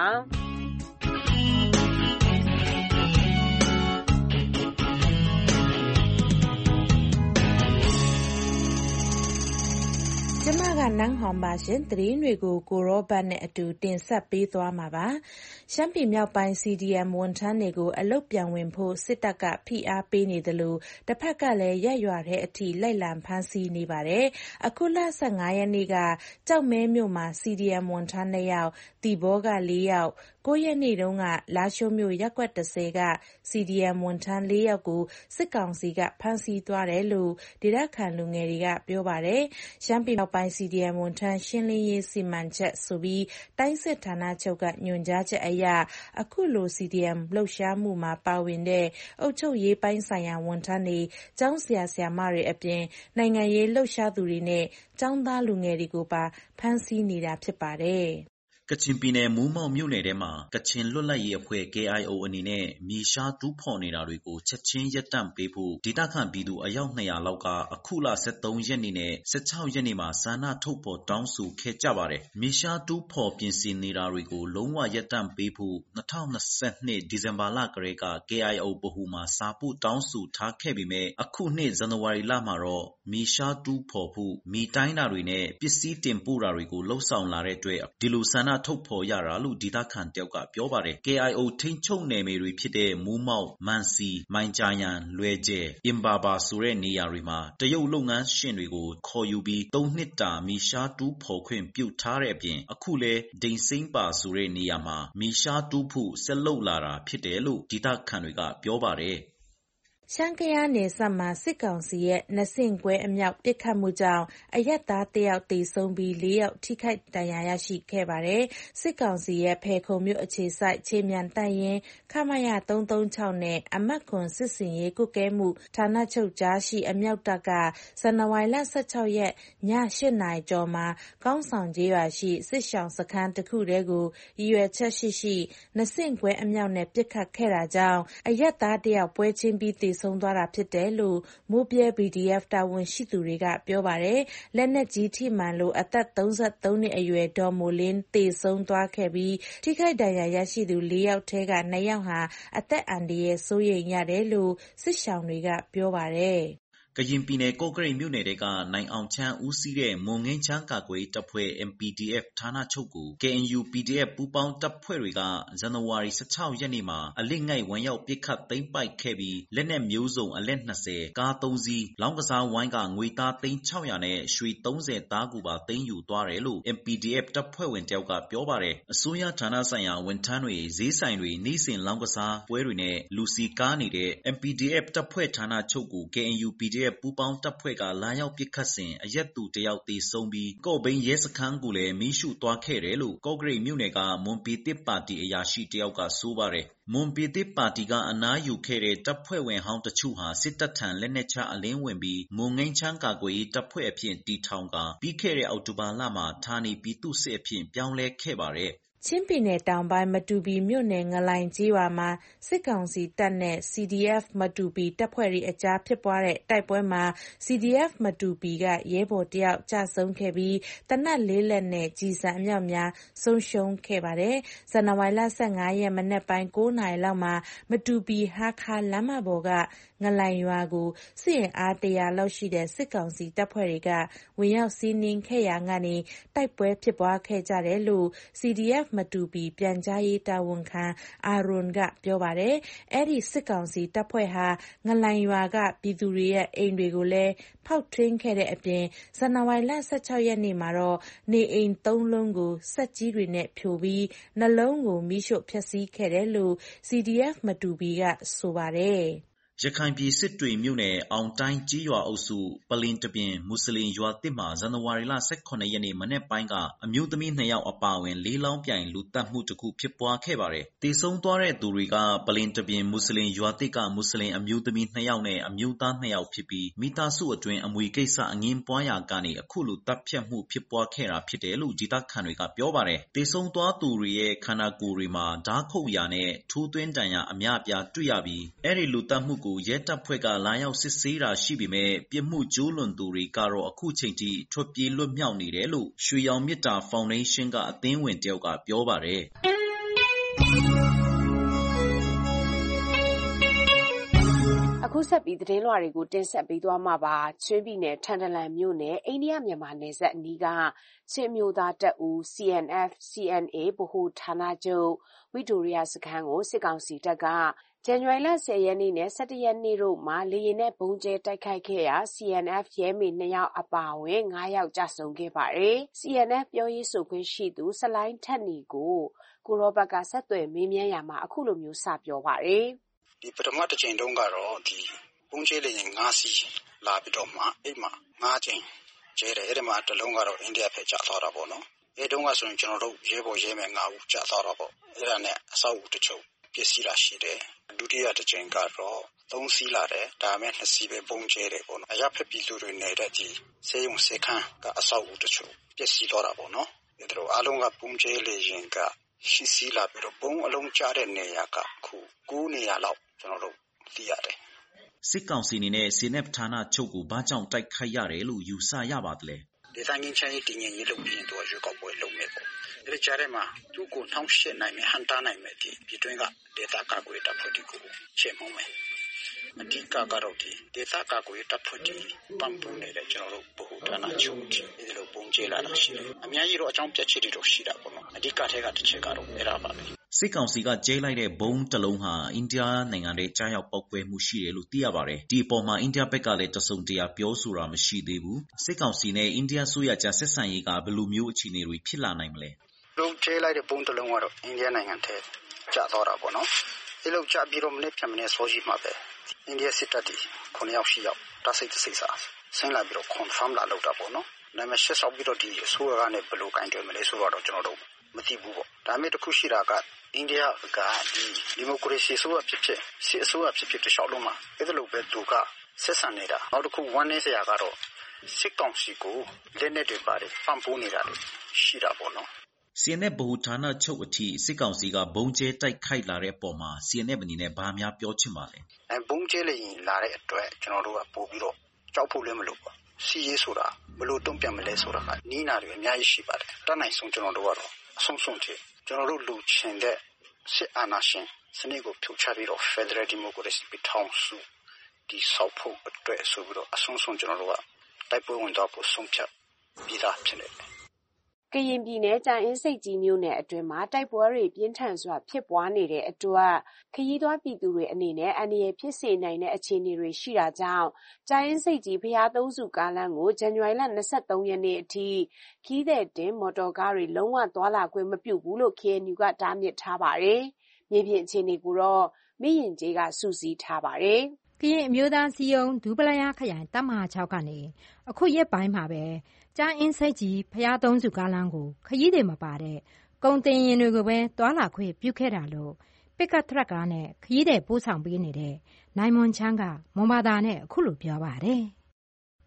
ကျမကနန်းဟောင်ပါရှင်သတင်းတွေကိုကိုရောဘတ်နဲ့အတူတင်ဆက်ပေးသွားမှာပါရှမ်းပြည်မြောက်ပိုင်း C D M ဝန်ထမ်းတွေကိုအလုပ်ပြန်ဝင်ဖို့စစ်တပ်ကဖိအားပေးနေတယ်လို့တစ်ဖက်ကလည်းရက်ရွာတဲ့အထိလိုက်လံဖမ်းဆီးနေပါတယ်အခုလဆယ့်ငါးရက်နေ့ကကြောက်မဲမြို့မှာ C D M ဝန်ထမ်းနှစ်ယောက်တီဘောကလေးယောက်ကိုရက်နေ့တုန်းကလာရှိုးမြို့ရက်ကွက်တစ်ဆယ်က C D M ဝန်ထမ်းလေးယောက်ကိုစစ်ကောင်စီကဖမ်းဆီးသွားတယ်လို့ဒေသခံလူငယ်တွေကပြောပါတယ်ရှမ်းပြည်မြောက်ပိုင်း C D M ဝန်ထမ်းရှင်းလင်းရေးစီမံချက်ဆိုပြီးတိုင်းစစ်ဌာနချုပ်ကညွှန်ကြားချက်အရအခုလို C D M လှုပ်ရှားမှုမှာပါဝင်တဲ့အုပ်ချုပ်ရေးပိုင်းဆိုင်ရာဝန်ထမ်းတွေကျောင်းဆရာဆရာမတွေအပြင်နိုင်ငံရေးလှုပ်ရှားသူတွေနဲ့ကျောင်းသားလူငယ်တွေကိုပါဖမ်းဆီးနေတာဖြစ်ပါတယ်ကချင်ပြည်နယ်မိုးမောက်မြို့နယ်ထဲမှာကချင်လွတ်လပ်ရေးအဖွဲ့ K I O အနေနဲ့မြေရှားတူးဖော်နေတာတွေကိုချက်ချင်းရပ်တန့်ပေးဖို့ဒေသခံပြည်သူအယောက်နှစ်ရာလောက်ကအခုလဆယ့်သုံးရက်နေ့နဲ့ဆယ့်ခြောက်ရက်နေ့မှာဆန္ဒထုတ်ဖော်တောင်းဆိုခဲ့ကြပါတယ်။မြေရှားတူးဖော်ပြင်ဆင်နေတာတွေကိုလုံးဝရပ်တန့်ပေးဖို့၂၀၂၂ဒီဇင်ဘာလကတည်းက K I O ဗဟိုမှာစာပို့တောင်းဆိုထားခဲ့ပေမဲ့အခုနှစ်ဇန်နဝါရီလမှာတော့မြေရှားတူးဖော်ဖို့မြေတိုင်းတာတွေနဲ့ပစ္စည်းတင်ပို့တာတွေကိုလှုပ်ဆောင်လာတဲ့အတွက်ဒီလိုဆန္ဒထုတ်ဖော်ရတာလို့ဒေသခံတယောက်ကပြောပါတယ် K I O ထိန်းချုပ်နယ်မြေတွေဖြစ်တဲ့မိုးမောက်မန်စီမိုင်ဂျာယန်လွယ်ကျယ်အင်ဘာဘာဆိုတဲ့နေရာတွေမှာတရုတ်လုပ်ငန်းရှင်တွေကိုခေါ်ယူပြီးသုံးနှစ်တာမြေရှားတူးဖော်ခွင့်ပြုထားတဲ့အပြင်အခုလဲဒိန်စိမ့်ပါဆိုတဲ့နေရာမှာမြေရှားတူးဖို့ဆက်လုပ်လာတာဖြစ်တယ်လို့ဒေသခံတွေကပြောပါတယ်ရှမ်းကယားနယ်စပ်မှာစစ်ကောင်စီရဲ့နှစ်ဆင့်ကွဲအမြောက်ပစ်ခတ်မှုကြောင့်အရပ်သားတစ်ယောက်သေဆုံးပြီးလေးယောက်ထိခိုက်ဒဏ်ရာရရှိခဲ့ပါတယ်။စစ်ကောင်စီရဲ့ဖယ်ခုံမြို့အခြေစိုက်ခြေမြန်တပ်ရင်းခမရသုံးသုံးခြောက်နဲ့အမှတ်ခွန်စစ်စင်ရေးကွပ်ကဲမှုဌာနချုပ်ကြားရှိအမြောက်တပ်ကဇန်နဝါရီလဆယ့်ခြောက်ရက်ညရှစ်နာရီကျော်မှာကောင်းဆောင်ကျေးရွာရှိစစ်ရှောင်စခန်းတစ်ခုတည်းကိုရည်ရွယ်ချက်ရှိရှိနှစ်ဆင့်ကွဲအမြောက်နဲ့ပစ်ခတ်ခဲ့တာကြောင့်အရပ်သားတစ်ယောက်ပွဲချင်းပြီးသေဆုံးသွားတာဖြစ်တယ်လို့မိုးပြဲ B D F တာဝန်ရှိသူတွေကပြောပါတယ်။လက်နက်ကြီးထိမှန်လို့အသက်သုံးဆယ့်သုံးနှစ်အရွယ်ဒေါ်မိုလင်းသေဆုံးသွားခဲ့ပြီးထိခိုက်ဒဏ်ရာရရှိသူလေးယောက်ထဲကနှစ်ယောက်ဟာအသက်အန္တရာယ်စိုးရိမ်ရတယ်လို့စစ်ရှောင်တွေကပြောပါတယ်။ကရင်ပြည်နယ်ကော့ကရိတ်မြို့နယ်ကနိုင်အောင်ချမ်းဦးစီးတဲ့မွန်ငင်းချမ်းကာကွယ်တပ်ဖွဲ့ M P D F ဌာနချုပ်ကို K N U P D F ပူးပေါင်းတပ်ဖွဲ့တွေကဇန်နဝါရီဆယ့်ခြောက်ရက်နေ့မှာအလစ်ငိုက်ဝင်ရောက်ပစ်ခတ်သိမ်းပိုက်ခဲ့ပြီးလက်နက်မျိုးစုံအလက်နှစ်ဆယ်ကားသုံးစီးလောင်းကစားဝိုင်းကငွေသားသိန်းခြောက်ရာနဲ့ရွှေသုံးဆယ်သားကိုပါသိမ်းယူသွားတယ်လို့ M P D F တပ်ဖွဲ့ဝင်တယောက်ကပြောပါတယ်။အစိုးရဌာနဆိုင်ရာဝန်ထမ်းတွေဈေးဆိုင်တွေနေ့စဉ်လောင်းကစားပွဲတွေနဲ့လူစီကားနေတဲ့ M P D F တပ်ဖွဲ့ဌာနချုပ်ကို K N U P D F ပူးပေါင်းတပ်ဖွဲ့ကလာရောက်ပစ်ခတ်စဉ်အရက်သူတယောက်သေဆုံးပြီးကော့ဘိန်းရဲစခန်းကိုလည်းမီးရှို့သွားခဲ့တယ်လို့ကော့ကရိတ်မြို့နယ်ကမွန်ပြည်သစ်ပါတီအရာရှိတယောက်ကဆိုပါတယ်။မွန်ပြည်သစ်ပါတီကအနားယူခဲ့တဲ့တပ်ဖွဲ့ဝင်ဟောင်းတချို့ဟာစစ်တပ်ထံလက်နက်ချအလင်းဝင်ပြီးမွန်ငိမ့်ချမ်းကာကွယ်ရေးတပ်ဖွဲ့အဖြစ်တည်ထောင်ကပြီးခဲ့တဲ့အောက်တိုဘာလမှာဌာနေပြည်သူ့စစ်အဖြစ်ပြောင်းလဲခဲ့ပါတယ်။ချင်းပြည်နယ်တောင်ပိုင်းမတူပီမြို့နယ်ငလိုင်ကျေးရွာမှာစစ်ကောင်စီတပ်နဲ့ စီ ဒီ အက်ဖ် မတူပီတပ်ဖွဲ့တွေအကြားဖြစ်ပွားတဲ့တိုက်ပွဲမှာ စီ ဒီ အက်ဖ် မတူပီကရဲဘော်တယောက်ကျဆုံးခဲ့ပြီးသေနတ်လေးလက်နဲ့ကျည်ဆံအမြောက်များဆုံးရှုံးခဲ့ပါတယ်။ဇန်နဝါရီလ ၁၅ ရက်မနက်ပိုင်း ၉ နာရီလောက်မှာမတူပီဟာခါလမ်းမပေါ်ကငလိုင်ရွာကိုစစ်အင်အားတရာလောက်ရှိတဲ့စစ်ကောင်စီတပ်ဖွဲ့တွေကဝင်ရောက်စီးနင်းခဲ့ရာကနေတိုက်ပွဲဖြစ်ပွားခဲ့ကြတယ်လို့ စီ ဒီ အက်ဖ် မတူပီပြန်ကြားရေးတာဝန်ခံအာရွန်ကပြောပါတယ်။အဲဒီစစ်ကောင်စီတပ်ဖွဲ့ဟာငလိုင်ရွာကပြည်သူတွေရဲ့အိမ်တွေကိုလည်းဖောက်ထွင်းခဲ့တဲ့အပြင်ဇန်နဝါရီလ ၁၆ ရက်နေ့မှာတော့နေအိမ်သုံးလုံးကိုစက်ကြီးတွေနဲ့ဖြိုပြီးနှလုံးကိုမီးရှို့ဖျက်ဆီးခဲ့တယ်လို့ စီ ဒီ အက်ဖ် မတူပီကဆိုပါတယ်။ရခိုင်ပြည်စစ်တွေမြို့နယ်အောင်တိုင်းကြီးရွာအုပ်စုပလင်တပြင်မွတ်စလင်ရွာသစ်မှာဇန်နဝါရီလ ၁၇ ရက်နေ့မနက်ပိုင်းကအမျိုးသမီးနှစ်ယောက်အပါအဝင်လေးလောင်းပြိုင်လူသတ်မှုတစ်ခုဖြစ်ပွားခဲ့ပါတယ်။သေဆုံးသွားတဲ့သူတွေကပလင်တပြင်မွတ်စလင်ရွာသစ်ကမွတ်စလင်အမျိုးသမီးနှစ်ယောက်နဲ့အမျိုးသားနှစ်ယောက်ဖြစ်ပြီးမိသားစုအတွင်းအမွေကိစ္စအငြင်းပွားရာကနေအခုလိုတပ်ဖြတ်မှုဖြစ်ပွားခဲ့တာဖြစ်တယ်လို့ဒေသခံတွေကပြောပါတယ်။သေဆုံးသွားသူတွေရဲ့ခန္ဓာကိုယ်တွေမှာဓားခုတ်ရာနဲ့ထိုးသွင်းဒဏ်ရာအများအပြားတွေ့ရပြီးအဲ့ဒီလူသတ်မှုကိုရဲတပ်ဖွဲ့ကလာရောက်စစ်ဆေးတာရှိပေမဲ့ပြစ်မှုကျူးလွန်သူတွေကတော့အခုချိန်ထိထွက်ပြေးလွတ်မြောက်နေတယ်လို့ရွှေရောင်မြစ်တာဖောင်ဒေးရှင်းကအသင်းဝင်တယောက်ကပြောပါတယ်အခုဆက်ပြီးသတင်းလွှာတွေကိုတင်ဆက်ပေးသွားမှာပါ။ချင်းပြည်နယ်ထန်တလန်မြို့နယ်အိန္ဒိယမြန်မာနယ်စပ်အနီးကချင်းမျိုးသားတပ်ဦး စီ အန် အက်ဖ် စီ အန် အေ ဗဟိုဌာနချုပ်ဝိတိုရိယစခန်းကိုစစ်ကောင်စီတပ်ကဇန်နဝါရီလ ၁၀ ရက်နေ့နဲ့ ၁၁ ရက်နေ့တို့မှာလေယာဉ်နဲ့ဘုံကျဲတိုက်ခိုက်ခဲ့ရာ စီ အန် အက်ဖ် ရဲမေနှစ်ယောက်အပါအဝင်၅ယောက်ကျဆုံးခဲ့ပါတယ်။ စီ အန် အက်ဖ် ပြောရေးဆိုခွင့်ရှိသူဆလိုင်းထက်နီကိုကိုရောဘတ်ကဆက်သွယ်မေးမြန်းရာမှာအခုလိုမျိုးစပြောပါတယ်။ဒီပထမတစ်ချိန်တုန်းကတော့ဒီဘုံကျဲလေယာဉ်၅စီးလာပြီးတော့မှအဲ့မှာ၅ချိန်ကျဲတယ်အဲ့ဒီမှာတစ်လုံးကတော့အိန္ဒိယဖက်ကျသွားတာပေါ့နော်။အဲ့တုန်းကဆိုရင်ကျွန်တော်တို့ရဲဘော်ရဲမယ်၅ဦးကျသွားတာပေါ့။အဲ့ဒါနဲ့အဆောက်အဦတချို့ပစ္စည်းလာရှိတယ်ဒုတိယတစ်ချိန်ကတော့သုံးစီးလာတယ်ဒါမဲ့နှစ်စီးပဲပုံကျဲတယ်ပေါ့နော်အရာဖက်ပြည်သူတွေနေတဲ့ဒီစေယုံစေခန်းကအဆောက်အဦတချို့ပစ္စည်းတော့တာပေါ့နော်ဒီတို့အားလုံးကပုံကျဲလေရင်ကရှိစီးလာပြီးတော့ဘုံအလုံးကျတဲ့နေရာကခု၉နေရာလောက်ကျွန်တော်တို့သိရတယ်စစ်ကောင်စီအနေနဲ့စီ အန် အက်ဖ် ဌာနချုပ်ကိုဘာကြောင့်တိုက်ခိုက်ရတယ်လို့ယူဆရပါသလဲဒေသငင်းချမ်းရေးတည်ငြိမ်ရေးလုပ်ပြီးရင်တော့ရွေးကောက်ပွဲလုပ်မယ်ပေါ့ဒီကြားထဲမှာသူ့ကိုနှောင့်ယှက်နိုင်မယ်ဟန်တာနိုင်မယ်ဒီပြည်တွင်းကဒေသကာကွယ်တပ်ဖွဲ့တွေကိုချေမှုန်းမယ်အဓိကကတော့ဒီဒေသကာကွယ်တပ်ဖွဲ့တွေပံ့ပိုးနေတဲ့ကျွန်တော်တို့ဗဟိုဌာနချုပ်ဒီလိုပုံကျဲလာတာရှိတယ်အများကြီးတော့အကြောင်းပြချက်တွေတော့ရှိတာပေါ့နော်အဓိကထဲကတစ်ချက်ကတော့အဲ့ဒါပါပဲစစ်ကောင်စီကကျဲလိုက်တဲ့ဘုံတစ်လုံးဟာအိန္ဒိယနိုင်ငံရဲ့ကြားရောက်ပောက်ကွဲမှုရှိတယ်လို့သိရပါတယ်ဒီအပေါ်မှာအိန္ဒိယဘက်ကလည်းတစုံတရာပြောဆိုတာမရှိသေးဘူးစစ်ကောင်စီနဲ့အိန္ဒိယဆိုရကြားဆက်ဆံရေးကဘယ်လိုမျိုးအခြေအနေတွေဖြစ်လာနိုင်မလဲလုံးကျဲလိုက်တဲ့ဘုံတစ်လုံးကတော့အိန္ဒိယနိုင်ငံထဲကျသွားတာပေါ့နော်ဒီလိုကျပြီးတော့မနေ့ပြန်မနေ့ဆိုရှိမှာပဲအိန္ဒိယစစ်တပ်ဒီခုနှစ်ယောက်ရှိရောက်တဆိတ်တဆိတ်စားဆင်းလာပြီးတော့ confirm လာလုပ်တာပေါ့နော်နာမည်ရှင်းဆောင်ပြီးတော့ဒီအစိုးရကနေဘယ်လိုကင်တွယ်မလဲဆိုတော့ကျွန်တော်တို့မသိဘူးပေါ့ဒါပေမဲ့တခုရှိတာကအိန္ဒိယကဒီဒီမိုကရေစီဆိုအဖြစ်ဖြစ်စစ်အစိုးရဖြစ်ဖြစ်တခြားလုံးမှာအဲ့ဒါလိုပဲသူကဆက်ဆံနေတာနောက်တစ်ခုဝမ်းနေစရာကတော့စစ်ကောင်စီကိုလက်နက်တွေပါတယ်ပံ့ပိုးနေတာရှိတာပေါ့နော်စီ အန် အက်ဖ် ဗဟိုဌာနချုပ်အထိစစ်ကောင်စီကဘုံကျဲတိုက်ခိုက်လာတဲ့အပေါ်မှာ စီ အန် အက်ဖ် အနေနဲ့ဘာများပြောချင်ပါလဲအဲဘုံကျဲလေရင်လာတဲ့အတွက်ကျွန်တော်တို့ကပို့ပြီးတော့ကြောက်ဖို့လည်းမလိုပါစီရေးဆိုတာဘယ်လိုတုံ့ပြန်မလဲဆိုတာကနီးနာတွေအများကြီးရှိပါတယ်တတ်နိုင်ဆုံးကျွန်တော်တို့ကတော့အဆုံးစွန်ထိကျွန်တော်တို့လူချင်တဲ့စစ်အာဏာရှင်စနစ်ကိုဖြုတ်ချပြီးတော့ Federal Democracy ပြည်ထောင်စုဒီဆောက်ဖို့အတွက်ဆိုပြီးတော့အဆုံးစွန်ကျွန်တော်တို့ကတိုက်ပွဲဝင်တော့ဖို့ဆုံးဖြတ်ပြီးသားဖြစ်နေတယ်ကရင်ပြည်နယ်ကြာအင်းစိတ်ကြီးမြို့နယ်အတွင်းမှာတိုက်ပွဲတွေပြင်းထန်စွာဖြစ်ပွားနေတဲ့အတွက်ခရီးသွားပြည်သူတွေအနေနဲ့အန္တရာယ်ဖြစ်စေနိုင်တဲ့အခြေအနေတွေရှိတာကြောင့်ကြာအင်းစိတ်ကြီးဘုရားသုံးဆူကားလမ်းကိုဇန်နဝါရီလ၂၃ရက်နေ့အထိခီးတဲ့တင်မော်တော်ကားတွေလုံးဝသွားလာခွင့်မပြုဘူးလို့ ကေအန်ယူ ကတားမြစ်ထားပါတယ်။မြေပြင်အခြေအနေကိုတော့မိရင်ကြီးကစုစည်းထားပါတယ်။ကရင်အမျိုးသားစည်းရုံးဒူးပလာယာခရိုင်တပ်မဟာ၆ကနေအခုရက်ပိုင်းမှာပဲကြာအင်းစိတ်ကြီးဘုရားသုံးဆူကားလမ်းကိုခရီးတွေမပါတဲ့ကုန်တင်ယာဉ်တွေကိုပဲသွားလာခွင့်ပြုခဲ့တာလို့ပစ်ကပ်ထရက်ကားနဲ့ခရီးတွေပို့ဆောင်ပေးနေတဲ့နိုင်မွန်ချမ်းကမွန်ဘာသာနဲ့အခုလိုပြောပါတယ်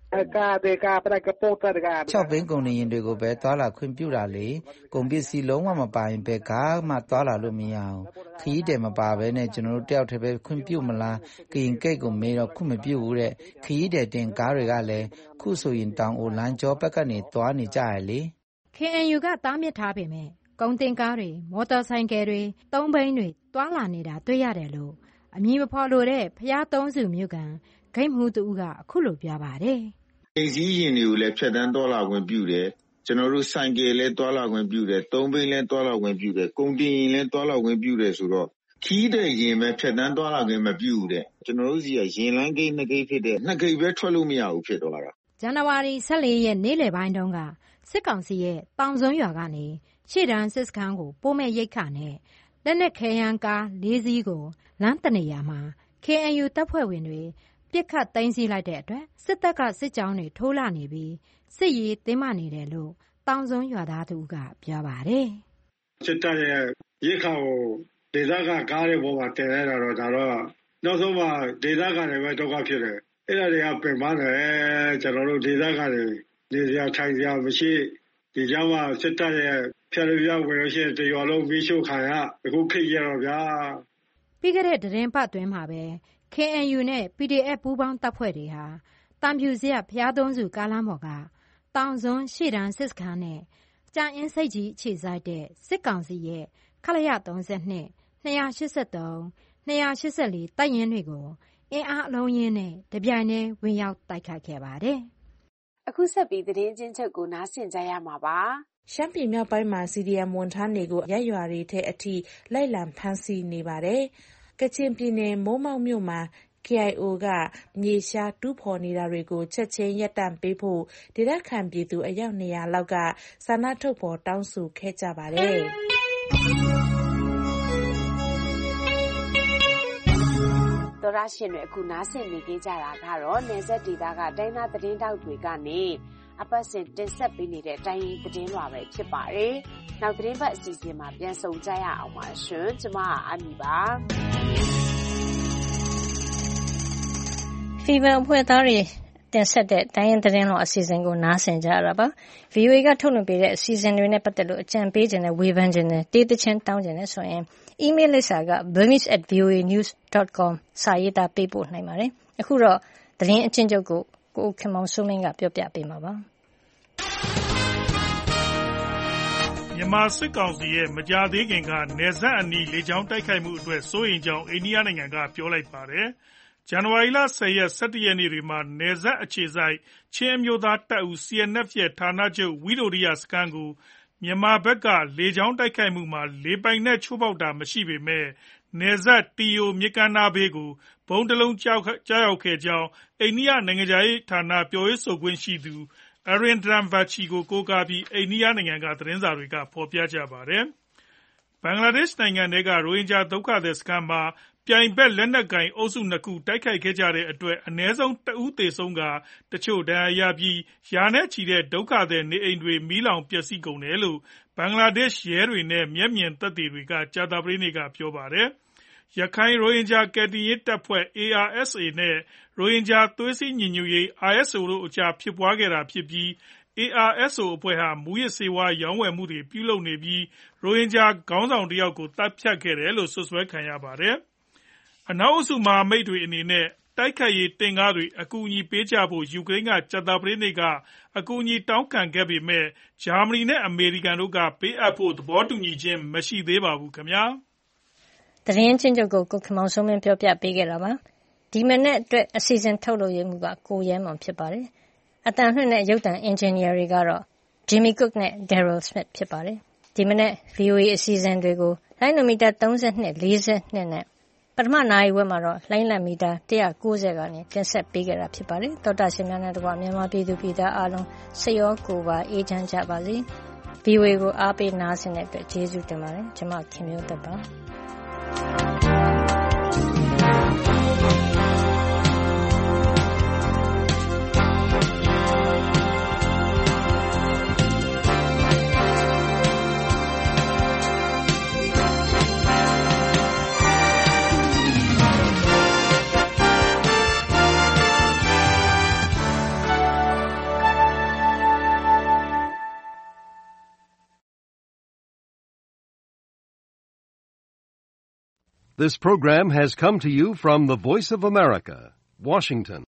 ၆ဘင်းကုန်နေရင်တွေကိုပဲသွားလာခွင့်ပြုတာလေကုန်ပစ္စည်းလုံးဝမပါရင်ပဲကားမှသွားလာလို့မရအောင်ခရီးတယ်မပါဘဲနဲ့ကျွန်တော်တို့တယောက်တည်းပဲခွင့်ပြုမလားကရင်ကိတ်ကိုမေးတော့ခွင့်မပြုဘူးတဲ့ခရီးတယ်တင်ကားတွေကလည်းခုဆိုရင်တောင်အိုလမ်းကျောဘက်ကနေသွားနေကြရလေ K N U ကတားမြစ်ထားပေမဲ့ကုန်တင်ကားတွေမော်တော်ဆိုင်ကယ်တွေသုံးဘိန်းတွေတွာလာနေတာတွေ့ရတယ်လို့အမည်မဖော်လို့တဲ့ဖျားသုံးစုမြို့ကန်ဂိတ်မှုတူကအခုလိုပြောပါတယ်အိမ်စီးရင်တွေကိုလည်းဖြတ်တန်းသွားလာခွင့်ပြုတယ်ကျွန်တော်တို့ဆိုင်ကယ်လည်းသွားလာခွင့်ပြုတယ်သုံးဘိန်းလည်းသွားလာခွင့်ပြုတယ်ကုန်တင်ရင်လည်းသွားလာခွင့်ပြုတယ်ဆိုတော့ခီးတဲ့ရင်ပဲဖြတ်တန်းသွားလာခွင့်မပြုဘူးတဲ့ကျွန်တော်တို့စီကရင်လန်းဂိတ်နှစ်ဂိတ်ဖြစ်တဲ့နှစ်ဂိတ်ပဲထွက်လို့မရဘူးဖြစ်သွားတာဇန်နဝါရီ၁၄ရက်နေ့လယ်ပိုင်းတုန်းကစစ်ကောင်စီရဲ့တောင်စွန်းရွာကနေရှေ့တန်းစစ်စခန်းကိုပို့မဲ့ရိတ်ခါနဲ့လက်နက်ခဲယမ်းကား၄စီးကိုလမ်းတနေရာမှာ K N U တပ်ဖွဲ့ဝင်တွေပြစ်ခတ်သိမ်းဆီးလိုက်တဲ့အတွက်စစ်တပ်ကစစ်ကြောင်းတွေထိုးလာနေပြီးစစ်ရေးတင်းမာနေတယ်လို့တောင်စွန်းရွာသားသူကပြောပါတယ်စစ်တပ်ရဲ့ရိတ်ခါကိုဒေသကကားတွေပေါ်မှာတင်လိုက်တာတော့ဒါတော့နောက်ဆုံးမှဒေသကတွေပဲဒုက္ခဖြစ်တယ်အဲ့ဒါတွေကပင်ပန်းတယ်ကျွန်တော်တို့ဒေသကတွေနေစရာထိုင်စရာမရှိဒီကြောင့်မှစစ်တပ်ရဲ့ဖြတ်ရပြဝင်လို့ရှိရင်တရွာလုံးမီးရှို့ခံရအခုခေတ်ရတော့ဗျာပြီးခဲ့တဲ့သတင်းပတ်တွင်မှာပဲ K N U နဲ့ P D F ပူးပေါင်းတပ်ဖွဲ့တွေဟာတံဖြူစရဖျားသုံးစုကားလမ်းပေါ်ကတောင်စွန်းရှေ့တန်းစစ်စခန်းနဲ့ကြာအင်းစိတ်ကြီးအခြေစိုက်တဲ့စစ်ကောင်စီရဲ့ခလရ၃၂ ၂၈၃ ၂၈၄တပ်ရင်းတွေကိုအင်အားအလုံးရင်းနဲ့တပြိုင်တည်းဝင်ရောက်တိုက်ခိုက်ခဲ့ပါတယ်။အခုဆက်ပြီးသတင်းချင်းချုပ်ကိုနားဆင်ကြရမှာပါ။ရှမ်းပြည်မြောက်ပိုင်းမှာ C D M ဝန်ထမ်းတွေကိုရပ်ရွာတွေထဲအထိလိုက်လံဖမ်းဆီးနေပါတယ်။ကချင်ပြည်နယ်မိုးမောက်မြို့မှာ K I O ကမြေရှားတူးဖော်နေတာတွေကိုချက်ချင်းရပ်တန့်ပေးဖို့ဒေသခံပြည်သူအယောက်၂၀၀လောက်ကဆန္ဒထုတ်ဖော်တောင်းဆိုခဲ့ကြပါတယ်။သောရရှင်တွေအခုနားဆင်နေကြတာကတော့နယ်စပ်ဒေသကတိုင်းသားသတင်းတောက်တွေကနေအပတ်စဉ်တင်ဆက်ပေးနေတဲ့တိုင်းရင်းသတင်းလွှာပဲဖြစ်ပါတယ်။နောက်သတင်းပတ်အစီအစဉ်မှာပြန်ဆုံကြရအောင်ပါရှင်။ကျွန်မအမီပါ။ Fever အဖွဲ့သားတွေတင်ဆက်တဲ့တိုင်းရင်းသတင်းလွှာအစီအစဉ်ကိုနားဆင်ကြရတာပါ။ V O A ကထုတ်လွှင့်ပေးတဲ့အစီအစဉ်တွေနဲ့ပတ်သက်လို့အကြံပေးခြင်းနဲ့ဝေဖန်ခြင်းနဲ့တေးသချင်းတောင်းခြင်းနဲ့ဆိုရင် email လိပ်စာက burmese at voanews dot com စာရေးသားပေးပို့နိုင်ပါတယ်။အခုတော့သတင်းအချင်းချုပ်ကိုကိုခင်မောင်စိုးမင်းကပြောပြပေးမှာပါ။မြန်မာစစ်ကောင်စီရဲ့မကြာသေးခင်ကနယ်စပ်အနီးလေကြောင်းတိုက်ခိုက်မှုအတွက်စိုးရိမ်ကြောင်းအိန္ဒိယနိုင်ငံကပြောလိုက်ပါတယ်။ဇန်နဝါရီလ၁၀ရက်၁၁ရက်နေ့တွေမှာနယ်စပ်အခြေစိုက်ချင်းအမျိုးသားတပ်ဦး C N F ရဲ့ဌာနချုပ်ဝိတိုရိယစခန်းကိုမြန်မာဘက်ကလေကြောင်းတိုက်ခိုက်မှုမှာလေပိုင်နက်ချိုးဖောက်တာမရှိပေမဲ့နယ်စပ်တီယိုမြစ်ကမ်းနားဘေးကိုဘုံတလုံးကျရောက်ခဲ့ကြောင်းအိန္ဒိယနိုင်ငံခြားရေးဌာနပြောရေးဆိုခွင့်ရှိသူ Arindam Bagchi ကိုကိုးကားပြီးအိန္ဒိယနိုင်ငံကသတင်းစာတွေကဖော်ပြကြပါတယ်။ဘင်္ဂလားဒေ့ရှ်နိုင်ငံထဲကရိုဟင်ဂျာဒုက္ခသည်စခန်းမှာပြိုင်ဘက်လက်နက်ကိုင်အုပ်စုနှစ်ခုတိုက်ခိုက်ခဲ့ကြတဲ့အတွက်အနည်းဆုံးတဦးသေဆုံးကာတချို့ဒဏ်ရာရပြီးရာနဲ့ချီတဲ့ဒုက္ခသည်နေအိမ်တွေမီးလောင်ပျက်စီးကုန်တယ်လို့ဘင်္ဂလားဒေ့ရှ်ရဲတွေနဲ့မျက်မြင်သက်သေတွေကကြာသပတေးနေ့ကပြောပါတယ်။ရခိုင်ရိုဟင်ဂျာကယ်တင်ရေးတပ်ဖွဲ့ A R S A နဲ့ရိုဟင်ဂျာသွေးစည်းညီညွတ်ရေး I S O တို့အကြားဖြစ်ပွားခဲ့တာဖြစ်ပြီး A R S O အဖွဲ့ဟာမူးယစ်ဆေးဝါးရောင်းဝယ်မှုတွေပြုလုပ်နေပြီးရိုဟင်ဂျာခေါင်းဆောင်တယောက်ကိုတပ်ဖြတ်ခဲ့တယ်လို့စွပ်စွဲခံရပါတယ်။အနောက်အုပ်စုမဟာမိတ်တွေအနေနဲ့တိုက်ခိုက်ရေးတင့်ကားတွေအကူအညီပေးကြဖို့ယူကရိန်းကကြာသပတေးနေ့ကအကူအညီတောင်းခံခဲ့ပေမဲ့ဂျာမနီနဲ့အမေရိကန်တို့ကပေးအပ်ဖို့သဘောတူညီခြင်းမရှိသေးပါဘူးခင်ဗျာ။သတင်းချင်းချုပ်ကိုကိုခင်မောင်စိုးမင်းပြောပြပေးခဲ့တာပါ။ဒီမနေ့အတွက်အစီအစဉ်ထုတ်လုပ်ရမှုကကိုရဲမောင်ဖြစ်ပါတယ်။အတန်လွှင့်တဲ့ရုပ်သံအင်ဂျင်နီယာတွေကတော့ Jimmy Cook နဲ့ Daryl Smith ဖြစ်ပါတယ်။ဒီမနေ့ V O A အစီအစဉ်တွေကိုလိုင်းနိုမီတာ၃၂ ၄၂နဲ့ပထမနာရီဝက်မှာတော့လိုင်းလံမီတာ၁၉၀ကနေတင်ဆက်ပေးခဲ့တာဖြစ်ပါတယ်။သောတာရှင်များနဲ့တကွမြန်မာပြည်သူပြည်သားအားလုံးစိတ်ရောကိုယ်ပါအေးချမ်းကြပါစေ။ V O A ကိုအားပေးနားဆင်တဲ့အတွက်ကျေးဇူးတင်ပါတယ်။ကျွန်မခင်မျိုးသက်ပါ This program has come to you from the Voice of America, Washington.